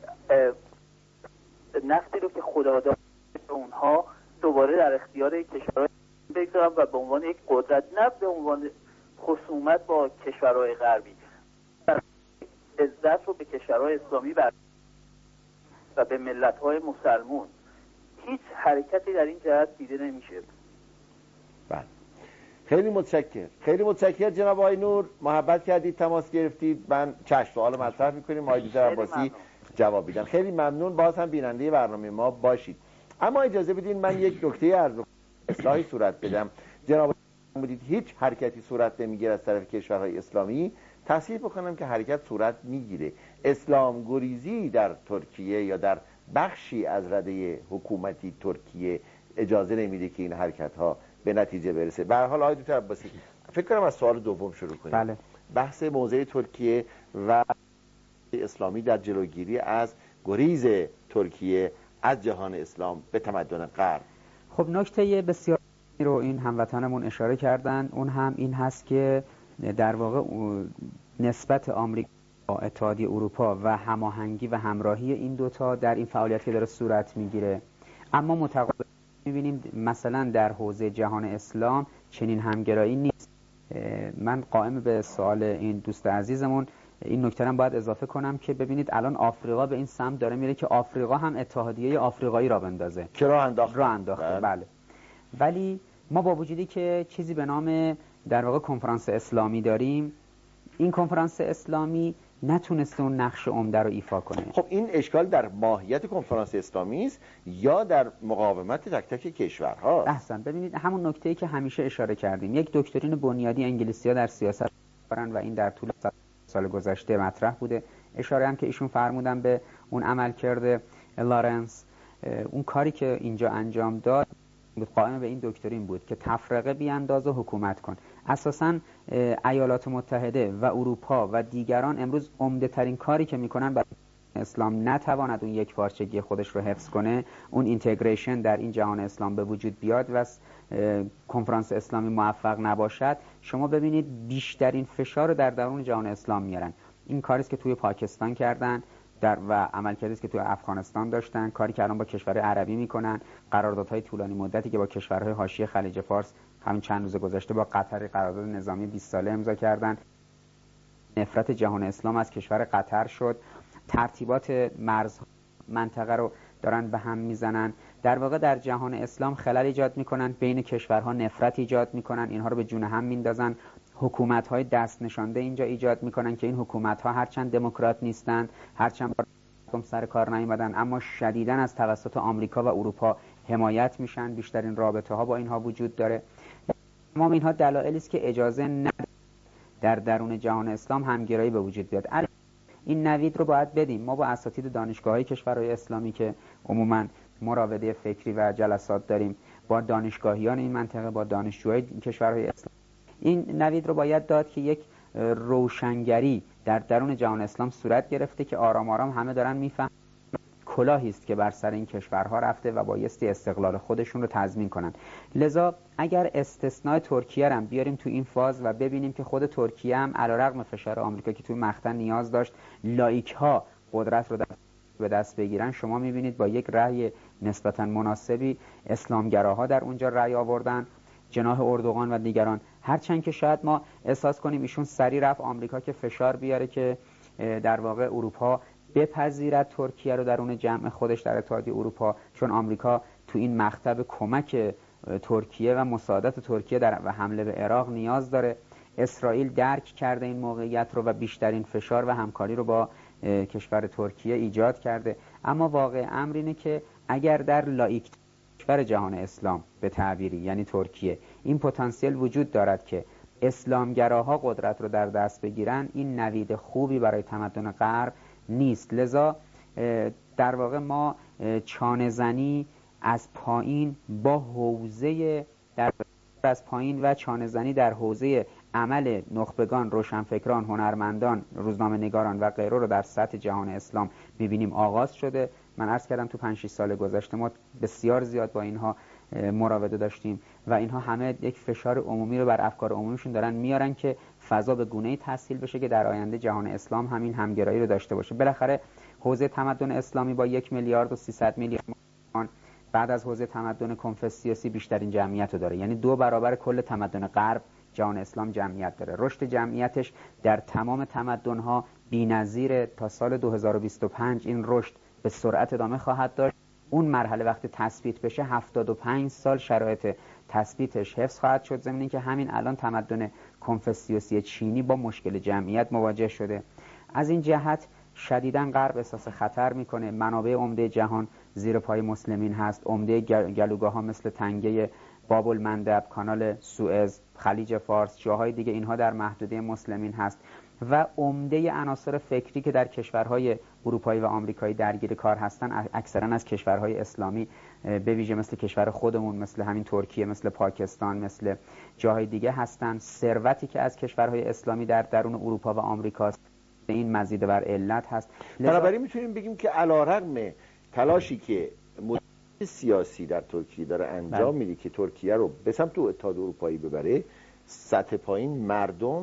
نفتی رو که خدا داد اونها دوباره در اختیار کشورهای بگذارن و به عنوان یک قدرت، نه به عنوان خصومت با کشورهای غربی، عزت رو به کشورهای اسلامی و به ملت‌های مسلمون. هیچ حرکتی در این جهت دیده نمیشه. بله خیلی متشکر جناب آقای نور، محبت کردید تماس گرفتید. من چشم سوال مطرح می‌کنیم آقای دکتر عباسی جواب میدن. خیلی ممنون، باز هم بیننده برنامه ما باشید. اما اجازه بدین من یک نکته عرض اصلاحی صورت بدم. جناب بودید هیچ حرکتی صورت نمیگیره از طرف کشورهای اسلامی، تصحیح بکنم که حرکت صورت میگیره. اسلام گریزی در ترکیه یا در بخشی از رده حکومتی ترکیه اجازه نمیده که این حرکت ها به نتیجه برسه. به هر حال آقای دکتر عباسی، فکر کنم از سوال دوم شروع کنیم. بله. بحث موضع ترکیه و اسلامی در جلوگیری از گریز ترکیه از جهان اسلام به تمدن غرب. خب نکته بسیار رو این هموطنمون اشاره کردن، اون هم این هست که در واقع نسبت آمریکا با اتحادیه اروپا و هماهنگی و همراهی این دوتا در این فعالیت که داره صورت میگیره، اما متقابل میبینیم مثلا در حوزه جهان اسلام چنین همگرایی نیست. من قائم به سوال این دوست عزیزمون این نکته هم باید اضافه کنم که ببینید الان آفریقا به این سمت داره میره که آفریقا هم اتحادیه آفریقایی را بندازه که راه انداخته. بله. ولی ما با وجودی که چیزی به نام در واقع کنفرانس اسلامی داریم، این کنفرانس اسلامی نتونسته اون نقش عمده رو ایفا کنه. خب این اشکال در ماهیت کنفرانس اسلامی است یا در مقاومت تک تک کشورها؟ احسن. ببینید همون نکته‌ای که همیشه اشاره کردیم، یک دکترین بنیادی انگلیسی‌ها در سیاست دارن و این در طول سال گذشته مطرح بوده. اشاره هم که ایشون فرمودن به اون عملکرد لارنس، اون کاری که اینجا انجام داد قائم به این دکترین بود که تفرقه بیانداز و حکومت کن. اساساً ایالات متحده و اروپا و دیگران امروز عمده ترین کاری که میکنن برای اسلام نتواند اون یک پارچگی خودش رو حفظ کنه، اون اینتگریشن در این جهان اسلام به وجود بیاد و کنفرانس اسلامی موفق نباشد، شما ببینید بیشترین فشار رو در درون جهان اسلام میارن. این کاری است که توی پاکستان کردن و عملکردی است که توی افغانستان داشتن، کاری که الان با کشورهای عربی میکنن، قراردادهای طولانی مدتی که با کشورهای حاشیه خلیج فارس همین چند روز گذشته با قطر قرارداد نظامی 20 ساله امضا کردن. نفرت جهان اسلام از کشور قطر شد، ترتیبات مرز منطقه رو دارن به هم میزنن. در واقع در جهان اسلام خلل ایجاد میکنن، بین کشورها نفرت ایجاد میکنن، اینها رو به جون هم میندازن. حکومت‌های دست نشانده اینجا ایجاد میکنن که این حکومت‌ها هرچند دموکرات نیستند، هرچند با سر کار نیومدن، اما شدیداً از توسط آمریکا و اروپا حمایت میشن. بیشترین رابطه‌ها با اینها وجود داره. تمام اینها دلایلی است که اجازه نداره در درون جهان اسلام همگرایی به وجود بیاد. این نوید رو باید بدیم. ما با اساتید دانشگاه‌های کشورهای اسلامی که عموماً مراوده فکری و جلسات داریم، با دانشگاهیان این منطقه، با دانشجوهای کشورهای اسلامی، این نوید رو باید داد که یک روشنگری در درون جهان اسلام صورت گرفته که آرام آرام همه دارن میفهمن کلاهی است که بر سر این کشورها رفته و بایستی استقلال خودشون رو تضمین کنن. لذا اگر استثناء ترکیه رو بیاریم تو این فاز و ببینیم که خود ترکیه هم علیرغم فشار آمریکا که توی مقطع نیاز داشت لایک ها قدرت رو به دست بگیرن، شما میبینید با یک رأی نسبتا مناسبی اسلامگراها در اونجا رأی آوردن، جناح اردوغان و دیگران. هرچند که شاید ما احساس کنیم ایشون سری رفت آمریکا که فشار بیاره که در واقع اروپا بپذیرد ترکیه رو درون جمع خودش در اتحادیه اروپا، چون آمریکا تو این مقطع به کمک ترکیه و مساعدت ترکیه در و حمله به عراق نیاز داره. اسرائیل درک کرده این موقعیت رو و بیشترین فشار و همکاری رو با کشور ترکیه ایجاد کرده. اما واقع امر اینه که اگر در لایک کشور جهان اسلام به تعبیری یعنی ترکیه این پتانسیل وجود دارد که اسلامگراها قدرت رو در دست بگیرن، این نوید خوبی برای تمدن غرب نیست. لذا در واقع ما چانه زنی از پایین با حوزه از پایین و چانه زنی در حوزه عمل نخبگان، روشنفکران، هنرمندان، روزنامه نگاران و غیره رو در سطح جهان اسلام می‌بینیم آغاز شده. من عرض کردم تو 5-6 سال گذشته ما بسیار زیاد با اینها مراوده داشتیم و اینها همه یک فشار عمومی رو بر افکار عمومیشون دارن میارن که فضا به گونه‌ای تسهیل بشه که در آینده جهان اسلام همین همگرایی رو داشته باشه. بالاخره حوزه تمدن اسلامی با 1 میلیارد و 300 میلیون بعد از حوزه تمدن کنفوسیوسی بیشترین جمعیت رو داره، یعنی 2 برابر کل تمدن غرب جهان اسلام جمعیت داره. رشد جمعیتش در تمام تمدن‌ها بی‌نظیره. تا سال 2025 این رشد به سرعت ادامه خواهد داشت. اون مرحله وقتی تثبیت بشه 75 سال شرایط تثبیتش حفظ خواهد شد، زمینی که همین الان تمدن کنفوسیوسی چینی با مشکل جمعیت مواجه شده. از این جهت شدیداً غرب احساس خطر میکنه. منابع عمده جهان زیر پای مسلمین هست. عمده گلوگاه‌ها مثل تنگه باب المندب، کانال سوئز، خلیج فارس، جاهای دیگه اینها در محدوده مسلمین هست و عمده عناصر فکری که در کشورهای اروپایی و آمریکایی درگیر کار هستن اکثرا از کشورهای اسلامی، به ویژه مثل کشور خودمون، مثل همین ترکیه، مثل پاکستان، مثل جاهای دیگه هستن. ثروتی که از کشورهای اسلامی در درون اروپا و آمریکا این مزید بر علت هست. بنابراین میتونیم بگیم که علیرغم تلاشی که سیاسی در ترکیه داره انجام میده که ترکیه رو به سمت اتحاد اروپایی ببره، سطح پایین مردم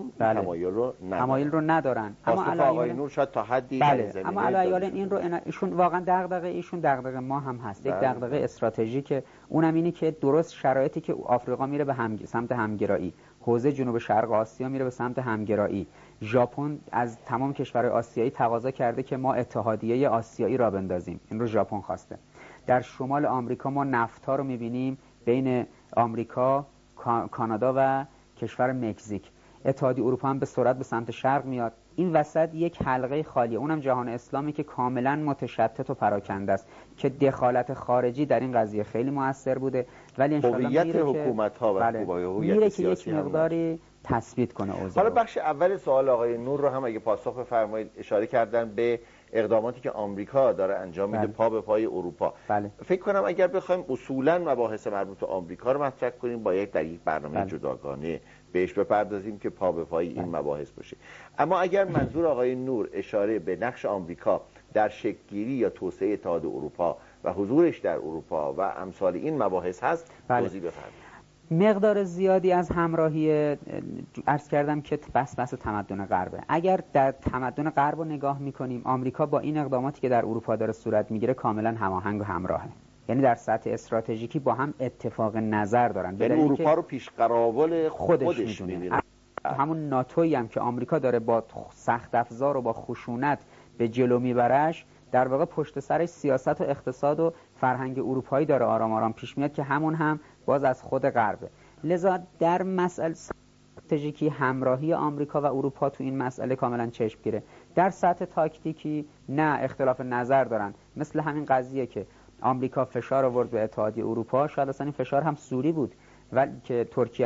تمایل رو ندارن. اما آقای نور شاید تا حدی اما علیه این رو ایشون واقعا دغدغه ما هم هست. یک دغدغه استراتژیک، اونم اینه که درست شرایطی که آفریقا میره به سمت همگرایی، حوزه جنوب شرق آسیا میره به سمت همگرایی، ژاپن از تمام کشورهای آسیایی تقاضا کرده که ما اتحادیه آسیایی را بندازیم، این رو ژاپن خواسته. در شمال آمریکا ما نفتا رو میبینیم بین آمریکا، کانادا و کشور مکزیک. اتحادیه اروپا هم به سرعت به سمت شرق میاد. این وسط یک حلقه خالیه، اونم جهان اسلامی که کاملا متشتت و پراکنده است که دخالت خارجی در این قضیه خیلی موثر بوده، ولی انشالله هویت حکومت‌ها و میره که یک مقداری تثبیت کنه اوضاع. حالا بخش اول سوال آقای نور رو هم اگه پاسخ بفرمایید، اشاره کردن به اقداماتی که آمریکا داره انجام میده پا به پای اروپا. فکر کنم اگر بخوایم اصولا مباحث مربوط به آمریکا رو مطرح کنیم باید در یک برنامه جداگانه بهش بپردازیم که پا به پای این مباحث باشه. اما اگر منظور آقای نور اشاره به نقش آمریکا در شکل‌گیری یا توسعه اتحاد اروپا و حضورش در اروپا و امثال این مباحث هست، توضیح بفرمایید. مقدار زیادی از همراهی عرض کردم که بس تمدن غربه. اگر در تمدن غرب رو نگاه میکنیم، آمریکا با این اقداماتی که در اروپا داره صورت میگیره کاملا هماهنگ و همراهه، یعنی در سطح استراتژیکی با هم اتفاق نظر دارن. یعنی اروپا رو پیش قراول خودش می‌بینه. همون ناتویی هم که آمریکا داره با سخت افزار و با خشونت به جلو میبرش، در واقع پشت سرش سیاست و اقتصاد و فرهنگ اروپایی داره آرام آرام پیش میاد که همون هم باز از خود غربه. لذا در مسئله استراتژیکی همراهی آمریکا و اروپا تو این مسئله کاملا چشم گیره. در سطح تاکتیکی نه، اختلاف نظر دارن. مثل همین قضیه که آمریکا فشار آورد به اتحادیه اروپا، شاید اصلا این فشار هم سوری بود ولی که ترکیه،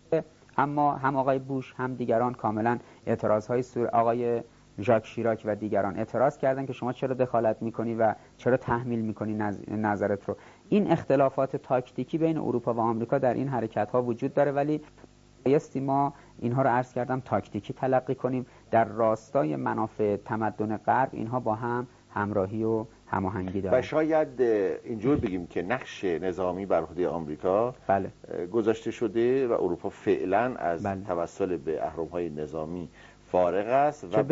اما هم آقای بوش هم دیگران کاملا اعتراضهای آقای ژاک شیراک و دیگران اعتراض کردن که شما چرا دخالت میکنی و چرا تحمیل میکنی نظرت رو. این اختلافات تاکتیکی بین اروپا و آمریکا در این حرکت ها وجود داره، ولی بایستی ما اینها رو عرض کردم تاکتیکی تلقی کنیم. در راستای منافع تمدن غرب اینها با هم همراهی و هماهنگی دارن. و شاید اینجور بگیم که نقش نظامی بر عهده آمریکا گذاشته شده و اروپا فعلا از توسل به اهرم‌های نظامی فارغ است و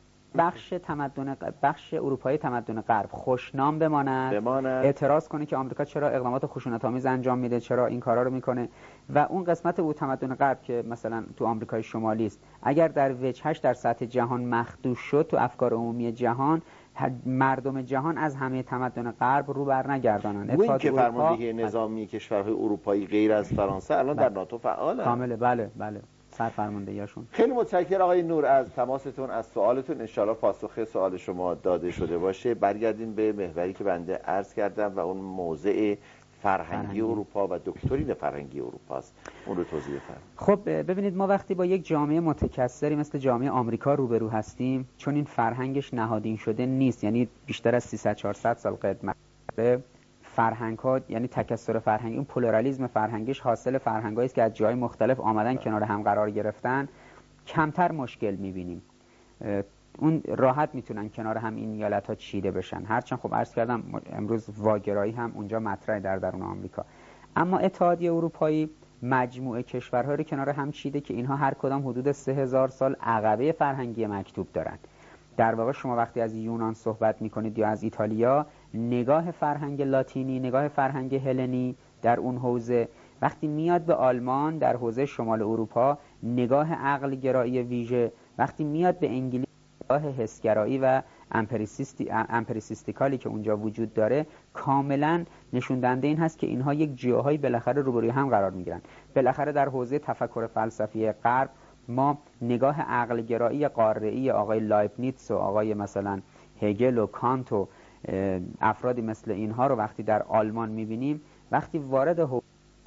بخش اروپایی تمدن غرب خوشنام بماند، اعتراض کنه که آمریکا چرا اقدامات خشونت‌آمیز انجام میده، چرا این کارا رو میکنه، و اون قسمت او تمدن غرب که مثلا تو آمریکای شمالی است اگر در وجهش در سطح جهان مخدوش شد تو افکار عمومی جهان، مردم جهان از همه تمدن غرب رو بر نگردانند. این که فرماندهی نظامی کشورهای اروپایی غیر از فرانسه الان در ناتو فعاله کامله. بله سرفرماندهیشون. خیلی متشکرم آقای نور از تماستون، از سوالتون. انشالله پاسخ سوال شما داده شده باشه. برگردیم به محوری که بنده عرض کردم و اون موضع فرهنگی اروپا و دکترین فرهنگی اروپا است. اون رو توضیح بفرمایید. خب ببینید، ما وقتی با یک جامعه متکثری مثل جامعه آمریکا روبرو هستیم، چون این فرهنگش نهادین شده نیست، یعنی بیشتر از 300-400 سال قدمت داره، فرهنگ ها یعنی تکثر فرهنگی، اون پلورالیسم فرهنگیش حاصل فرهنگایی است که از جای مختلف آمدن کنار هم قرار گرفتن، کمتر مشکل می‌بینیم. اون راحت میتونن کنار هم این ایالت ها چیده بشن، هرچند خب عرض کردم امروز واگرایی هم اونجا مطرحه در درون آمریکا. اما اتحادیه اروپایی مجموعه کشورها رو کنار هم چیده که اینها هر کدام حدود 3000 سال عقبه فرهنگی مکتوب دارن. در واقع شما وقتی از یونان صحبت میکنید یا از ایتالیا، نگاه فرهنگ لاتینی، نگاه فرهنگ هلنی در اون حوزه، وقتی میاد به آلمان در حوزه شمال اروپا نگاه عقل گرایی ویژه، وقتی میاد به انگلیس نگاه حسگرایی و امپریسیستیکالی که اونجا وجود داره، کاملا نشون دهنده این هست که اینها یک جاهای بالاخره روبروی هم قرار میگیرن. بالاخره در حوزه تفکر فلسفی غرب ما نگاه عقل گرایی قاره‌ای آقای لایبنیتس و آقای مثلا هگل و کانت و افرادی مثل اینها رو وقتی در آلمان میبینیم، وقتی وارد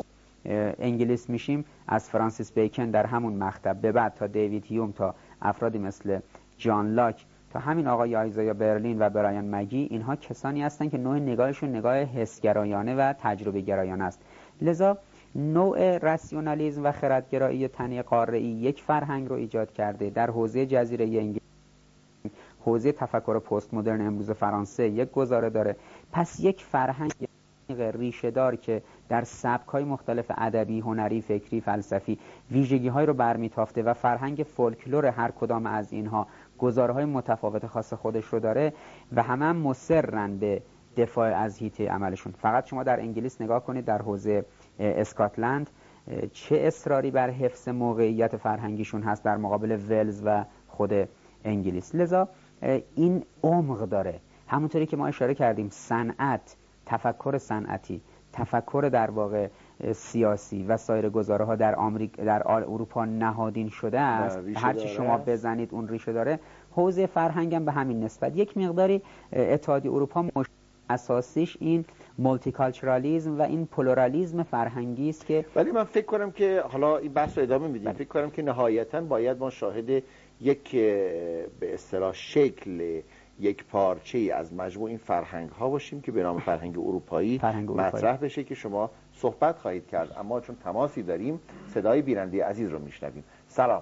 انگلیس میشیم از فرانسیس بیکن در همون مکتب به بعد تا دیوید هیوم تا افرادی مثل جان لاک تا همین آقای آیزایا برلین و برایان مگی، اینها کسانی هستند که نوع نگاهشون نگاه حسگرایانه و تجربه گرایانه است. لذا نوع راسیونالیسم و خردگرایی تنی قاره‌ای یک فرهنگ رو ایجاد کرده. در حوزه جزیره انگلیس حوزه تفکر پست مدرن امروز فرانسه یک گزاره داره. پس یک فرهنگ ریشه دار که در سبک‌های مختلف ادبی، هنری، فکری، فلسفی ویژگی‌های رو برمی‌تافته و فرهنگ فولکلور هر کدام از اینها گزارهای متفاوت خاص خودش رو داره و همه مصرن به دفاع از حیطه عملشون. فقط شما در انگلیس نگاه کنید، در حوزه اسکاتلند چه اصراری بر حفظ موقعیت فرهنگیشون هست در مقابل ولز و خود انگلیس. لذا این عمق داره. همونطوری که ما اشاره کردیم صنعت، تفکر صنعتی، تفکر در واقع سیاسی و سایر گزاره‌ها در اروپا نهادین شده است. هرچی شما بزنید اون ریشه داره. حوزه فرهنگم به همین نسبت یک مقداری اتحادیه اروپا اساسیش این مولتیکالچرالیسم و این پلورالیسم فرهنگی است که ولی من فکر کنم که حالا این بحث رو ادامه میدیم. فکر کنم که نهایتاً باید ما شاهد یک به اصطلاح شکل یک پارچه‌ای از مجموع این فرهنگ ها باشیم که به نام فرهنگ اروپایی مطرح بشه که شما صحبت خواهید کرد. اما چون تماسی داریم صدای بیننده عزیز رو میشنویم. سلام.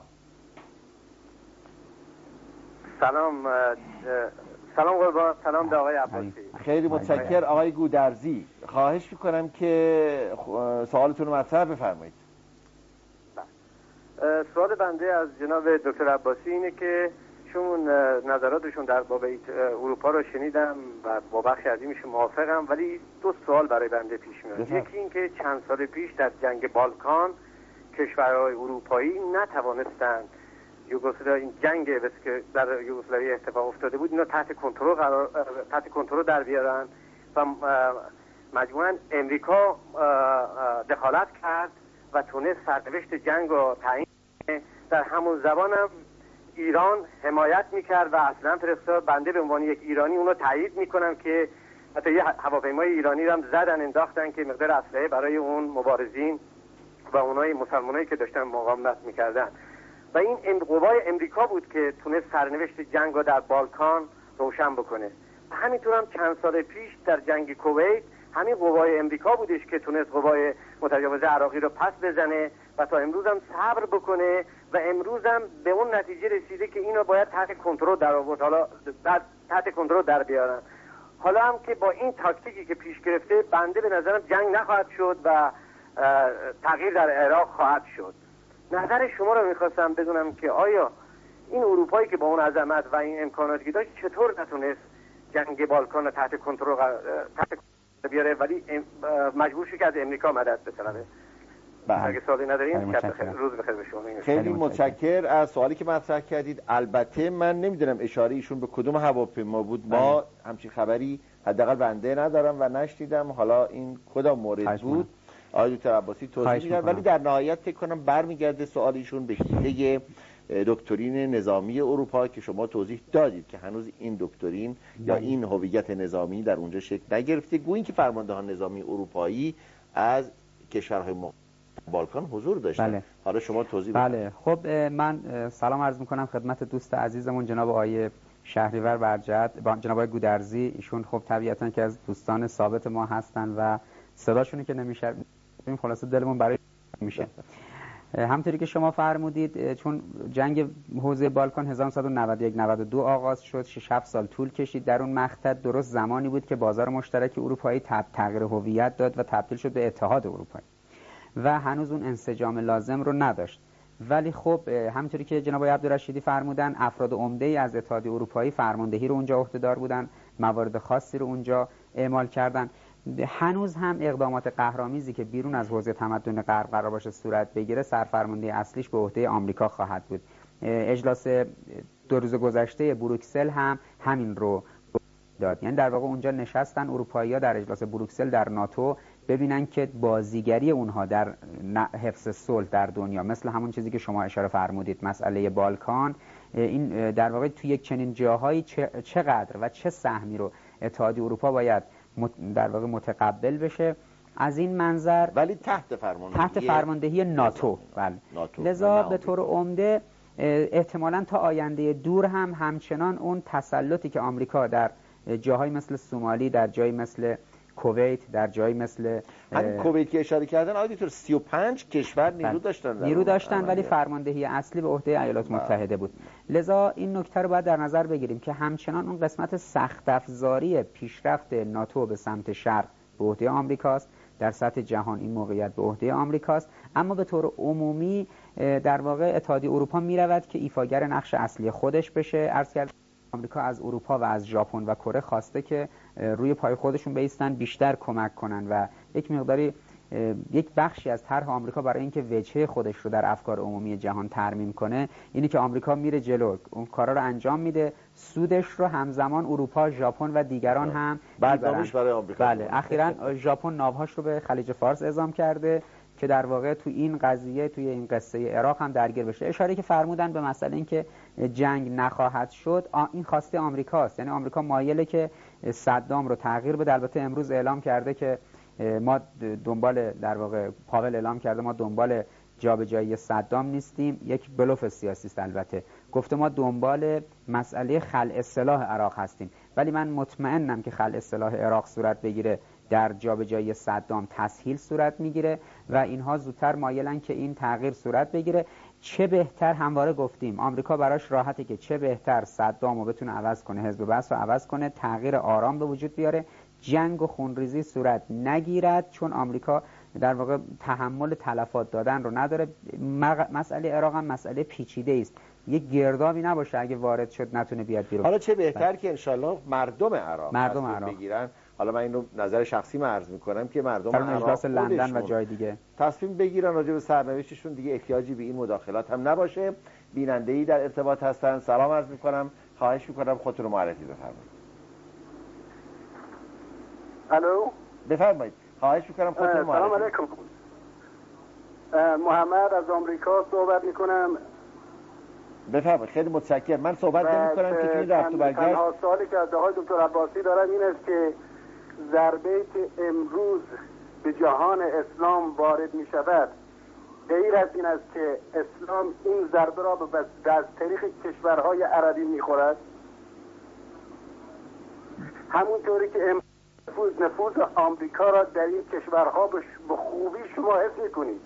سلام قربان. سلام به آقای عباسی. خیلی متشکر آقای گودرزی. خواهش میکنم که سوالتون رو مطرح بفرمایید. سوال بنده از جناب دکتر عباسی اینه که چون نظراتشون در باب اروپا رو شنیدم و با بخشی از اینش موافقم، ولی دو سوال برای بنده پیش میاد. یکی این که چند سال پیش در جنگ بالکان کشورهای اروپایی نتوانستند این جنگ که در یوگسلاوی اتفاق افتاده بود اینو تحت کنترل در بیارن و مجموعاً امریکا دخالت کرد و تونست سرنوشت جنگ رو تعیین. در همون زبانم ایران حمایت میکرد و اصلا فرستاد. بنده به عنوان یک ایرانی اونو تایید میکنم که حتی یه هواپیمای ایرانی رو هم زدن انداختن که مقدار اسلحه برای اون مبارزین و اونای مسلمانایی که داشتن مقاومت میکردن و این قوای امریکا بود که تونست سرنوشت جنگ رو در بالکان روشن بکنه. همینطور هم چند سال پیش در جنگ کویت همین قوای امریکا بودش که تونست قوای متجاوزه عراقی رو پس بزنه و تا امروز هم صبر بکنه و امروز هم به اون نتیجه رسیده که اینو باید تحت کنترل در آورد. حالا تحت کنترل در بیارن. حالا هم که با این تاکتیکی که پیش گرفته بنده به نظرم جنگ نخواهد شد و تغییر در عراق خواهد شد. نظر شما رو میخواستم بدونم که آیا این اروپایی که با اون عظمت و این امکاناتی داشت چطور نتونست جنگ بالکان تحت کنترل بیاره ولی مجبور شد که از امریکا مدد بطلبه؟ اگه سوالی ندارین روز بخیر به شما. خیلی متشکر از سوالی که مطرح کردید. البته من نمیدونم اشاره ایشون به کدوم هواپیما بود. ما همچین خبری حداقل بنده ندارم و نشنیدم. حالا این کدام مورد بود آقای دکتر عباسی توضیح میدن، ولی در نهایت فکر کنم برمیگرده سوال ایشون به حیطه دکترین نظامی اروپا که شما توضیح دادید که هنوز این دکترین یا این هویت نظامی در اونجا شکل نگرفته. گویی که فرماندهان نظامی اروپایی از کشورهای بالکان حضور داشتن. بله. حالا شما توضیح بله. خب من سلام عرض میکنم خدمت دوست عزیزمون جناب آقای شهریور برجت، جناب آقای گودرزی. ایشون خب طبیعتاً که از دوستان ثابت ما هستن و صداشونی که نمیشه این خلاصه دلمون برای میشه. همونطوری که شما فرمودید چون جنگ حوزه بالکان 1991-92 آغاز شد، 6-7 سال طول کشید. در اون مقطع درست زمانی بود که بازار مشترک اروپایی تغییر هویت داد و تبدیل شد به اتحاد اروپایی و هنوز اون انسجام لازم رو نداشت. ولی خب همونطوری که جناب عبدالرشیدی فرمودن افراد عمده‌ای از اتحادیه اروپایی فرماندهی رو اونجا عهده‌دار بودن، موارد خاصی رو اونجا اعمال کردن. هنوز هم اقدامات قهرآمیزی که بیرون از حوزه تمدن غرب قرار باشه صورت بگیره سرفرماندهی اصلیش به عهده آمریکا خواهد بود. اجلاس 2 روز گذشته بروکسل هم همین رو داد. یعنی در واقع اونجا نشستن اروپایی‌ها در اجلاس بروکسل در ناتو ببینن که بازیگری اونها در حفظ صلح در دنیا مثل همون چیزی که شما اشاره فرمودید مسئله بالکان، این در واقع توی یک چنین جاهایی چقدر و چه سهمی رو اتحادیه اروپا باید در واقع متقبل بشه از این منظر ولی تحت فرماندهی ناتو. بله. لذا به طور عمده احتمالاً تا آینده دور هم همچنان اون تسلطی که آمریکا در جاهای مثل سومالی، در جایی مثل کویت، در جایی مثل همین کویت که اشاره کردن آقای دکتر 35 کشور نیرو داشتن ولی فرماندهی اصلی به عهده ایالات متحده بود. لذا این نکته رو باید در نظر بگیریم که همچنان اون قسمت سخت افزاری پیشرفت ناتو به سمت شرق به عهده آمریکاست، در سطح جهان این موقعیت به عهده آمریکاست، اما به طور عمومی در واقع اتحادیه اروپا میرود که ایفاگر نقش اصلی خودش بشه. عرض کردم آمریکا از اروپا و از ژاپن و کره خواسته که روی پای خودشون بایستن، بیشتر کمک کنن و یک مقداری یک بخشی از طرح آمریکا برای اینکه وجهه خودش رو در افکار عمومی جهان ترمیم کنه اینی که آمریکا میره جلو، اون کارا رو انجام میده، سودش رو همزمان اروپا، ژاپن و دیگران هم برداشتش برای آمریکا. بله، اخیراً ژاپن ناوهاش رو به خلیج فارس اعزام کرده که در واقع تو این قضیه، توی این قصه عراق هم درگیر بشه. اشاره که فرمودن به مسئله این که جنگ نخواهد شد، این خواسته آمریکاست. یعنی آمریکا مایله که صدام رو تغییر بده. البته امروز اعلام کرده که ما دنبال، در واقع پاول اعلام کرده ما دنبال جابجایی صدام نیستیم، یک بلوف سیاسی است. البته گفته ما دنبال مسئله خلع سلاح عراق هستیم، ولی من مطمئنم که خلع سلاح عراق صورت بگیره در جابجایی صدام تسهیل صورت میگیره و اینها زودتر مایلن که این تغییر صورت بگیره. چه بهتر، همواره گفتیم آمریکا براش راحته که چه بهتر صدام رو بتونه عوض کنه، حزب بعث رو عوض کنه، تغییر آرام به وجود بیاره، جنگ و خونریزی صورت نگیرد، چون آمریکا در واقع تحمل تلفات دادن رو نداره. مسئله عراق هم مسئله پیچیده است، یک گردابی نباشه اگه وارد شد نتونه بیاد بیرون. حالا چه بهتر که انشالله مردم عراق بگیرن. حالا من اینو نظر شخصی من عرض میکنم که مردم عراق لندن و جای دیگه تصمیم بگیرن راجع به سرنوشتشون، دیگه احتیاجی به این مداخلات هم نباشه. بیننده‌ای در ارتباط هستن، سلام عرض میکنم، خواهش میکنم خودتون رو معرفی بفرمایید. الو، بفرمایید، خواهش میکنم خودتون رو معرفی. سلام علیکم، محمد از آمریکا صحبت میکنم. بفرمایید، خیلی متشکرم. من صحبت نمی‌کنم که توی رفت و برگشت. تنها سوالی که از آقای دکتر عباسی دارم این است که ضربه‌ای که امروز به جهان اسلام وارد می شود، غیر از این است که اسلام این ضربه را از طریق کشورهای عربی می خورد، همونطوری که نفوذ آمریکا را در این کشورها به خوبی شما حس می کنید.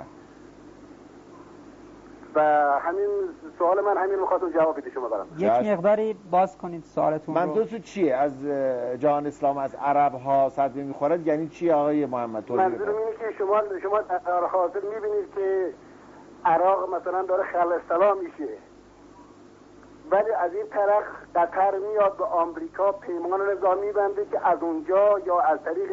و همین سوال من همین میخواستم جواب بده شما برام. یک مقداری باز کنید سوالتون رو. منظورتون چیه؟ از جهان اسلام از عرب ها صدمه میخورد یعنی چی آقای محمد؟ منظورم اینه که شما در حاضر میبینید که عراق مثلا داره خلع سلاح میشه، ولی از این طرف قطر میاد به آمریکا پیمان نظامی بنده که از اونجا یا از طریق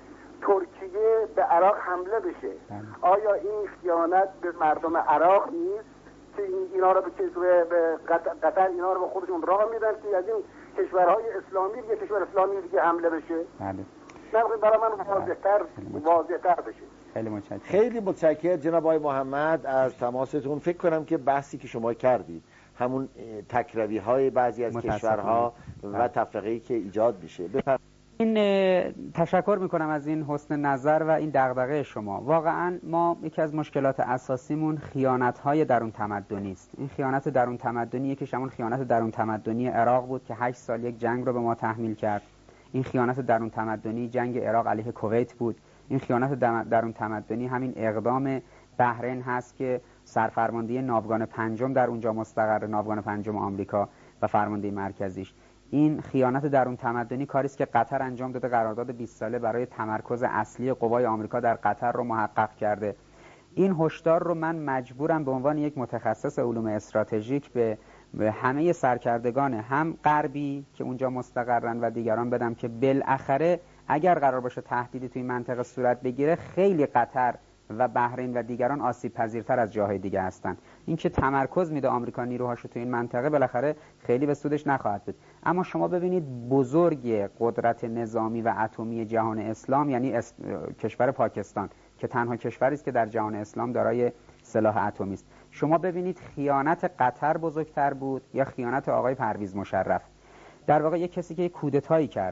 ترکیه به عراق حمله بشه. آیا این خیانت به مردم عراق نیست که اینا رو به قطر اینا رو به خودشون راه میدن که از این کشورهای اسلامی یک کشور اسلامی دیگه حمله بشه؟ بله. برای من واضح‌تر بشه. خیلی متشکرم. خیلی متشکرم جناب آقای محمد از تماستون. فکر کنم که بحثی که شما کردید همون تکروی های بعضی از کشورها و تفرقه‌ای که ایجاد میشه. این تشکر میکنم از این حسن نظر و این دغدغه شما. واقعا ما یکی از مشکلات اساسیمون خیانت‌های درون تمدنی است. این خیانت درون تمدنی یکیش همون خیانت درون تمدنی عراق بود که 8 سال یک جنگ رو به ما تحمیل کرد. این خیانت درون تمدنی جنگ عراق علیه کویت بود. این خیانت درون تمدنی همین اقدام بحرین هست که سرفرماندهی ناوگان پنجم در اونجا مستقر، ناوگان پنجم آمریکا و فرماندهی مرکزیش. این خیانت درون تمدنی کاری است که قطر انجام داده، قرارداد 20 ساله برای تمرکز اصلی قوای آمریکا در قطر رو محقق کرده. این هشدار رو من مجبورم به عنوان یک متخصص علوم استراتژیک به همه سرکردگان هم غربی که اونجا مستقرن و دیگران بدم که بالاخره اگر قرار باشه تهدیدی توی منطقه صورت بگیره، خیلی قطر و بحرین و دیگران آسیب پذیرتر از جاهای دیگه هستن. اینکه تمرکز میده آمریکا نیروهاشو تو این منطقه بالاخره خیلی به سودش نخواهد بود. اما شما ببینید بزرگ قدرت نظامی و اتمی جهان اسلام یعنی کشور پاکستان که تنها کشوری است که در جهان اسلام دارای سلاح اتمی است. شما ببینید خیانت قطر بزرگتر بود یا خیانت آقای پرویز مشرف؟ در واقع یک کسی که کودتایی کرد،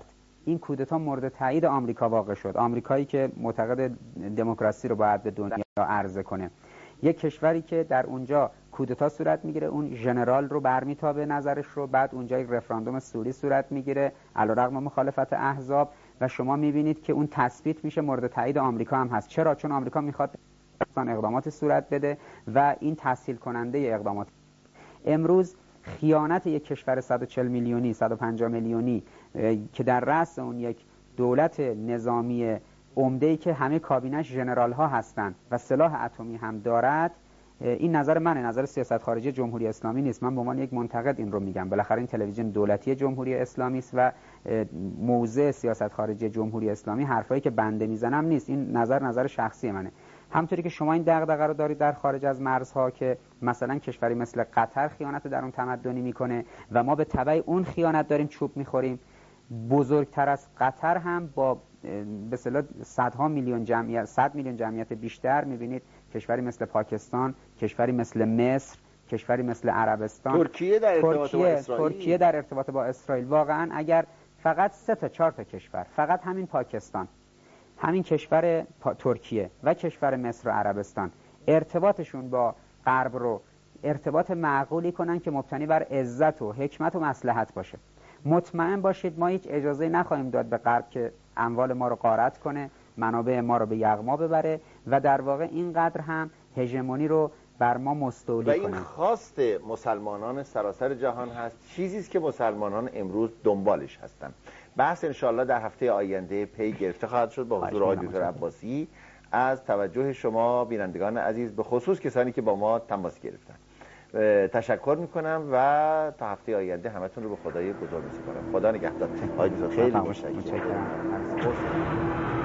این کودتا مورد تایید آمریکا واقع شد، آمریکایی که معتقد دموکراسی رو باید به دنیا عرضه کنه. یک کشوری که در اونجا کودتا صورت میگیره، اون ژنرال رو برمیتابه نظرش رو، بعد اونجا یک رفراندوم سوری صورت میگیره علیرغم مخالفت احزاب و شما میبینید که اون تثبیت میشه، مورد تایید آمریکا هم هست. چرا؟ چون آمریکا میخواد اقدامات صورت بده و این تسهیل کننده اقدامات. امروز خیانت یک کشور 140 میلیونی 150 میلیونی که در رأس اون یک دولت نظامی عمده‌ای که همه کابینش ژنرال ها هستند و سلاح اتمی هم دارد، این نظر منه، نظر سیاست خارجی جمهوری اسلامی نیست. من به عنوان یک منتقد این رو میگم. بالاخره این تلویزیون دولتی جمهوری اسلامی است و موضع سیاست خارجی جمهوری اسلامی حرفایی که بنده میزنم نیست. این نظر شخصی منه. همونطوری که شما این دغدغه رو دارید در خارج از مرزها که مثلا کشوری مثل قطر خیانت در اون تمدنی میکنه و ما به تبع اون خیانت داریم چوب میخوریم، بزرگتر از قطر هم با به اصطلاح 100 میلیون جمعیت بیشتر میبینید کشوری مثل پاکستان، کشوری مثل مصر، کشوری مثل عربستان، ترکیه در ارتباط با اسرائیل. واقعا اگر فقط 3 تا 4 تا کشور، فقط همین پاکستان، همین کشور ترکیه و کشور مصر و عربستان ارتباطشون با غرب رو ارتباط معقولی کنن که مبتنی بر عزت و حکمت و مصلحت باشه، مطمئن باشید ما هیچ اجازه نخواهیم داد به غرب که اموال ما رو غارت کنه، منابع ما رو به یغما ببره و در واقع اینقدر هم هژمونی رو بر ما مستولی کنه. و این خواست مسلمانان سراسر جهان هست، چیزی است که مسلمانان امروز دنبالش هستند. بحث انشاءالله در هفته آینده پی گرفته خواهد شد با حضور آقای دکتر عباسی. از توجه شما بینندگان عزیز، به خصوص کسانی که با ما تماس گرفتن، تشکر میکنم و تا هفته آینده همتون رو به خدای بزرگ میسپارم. خدا نگهدار. خیلی متشکرم.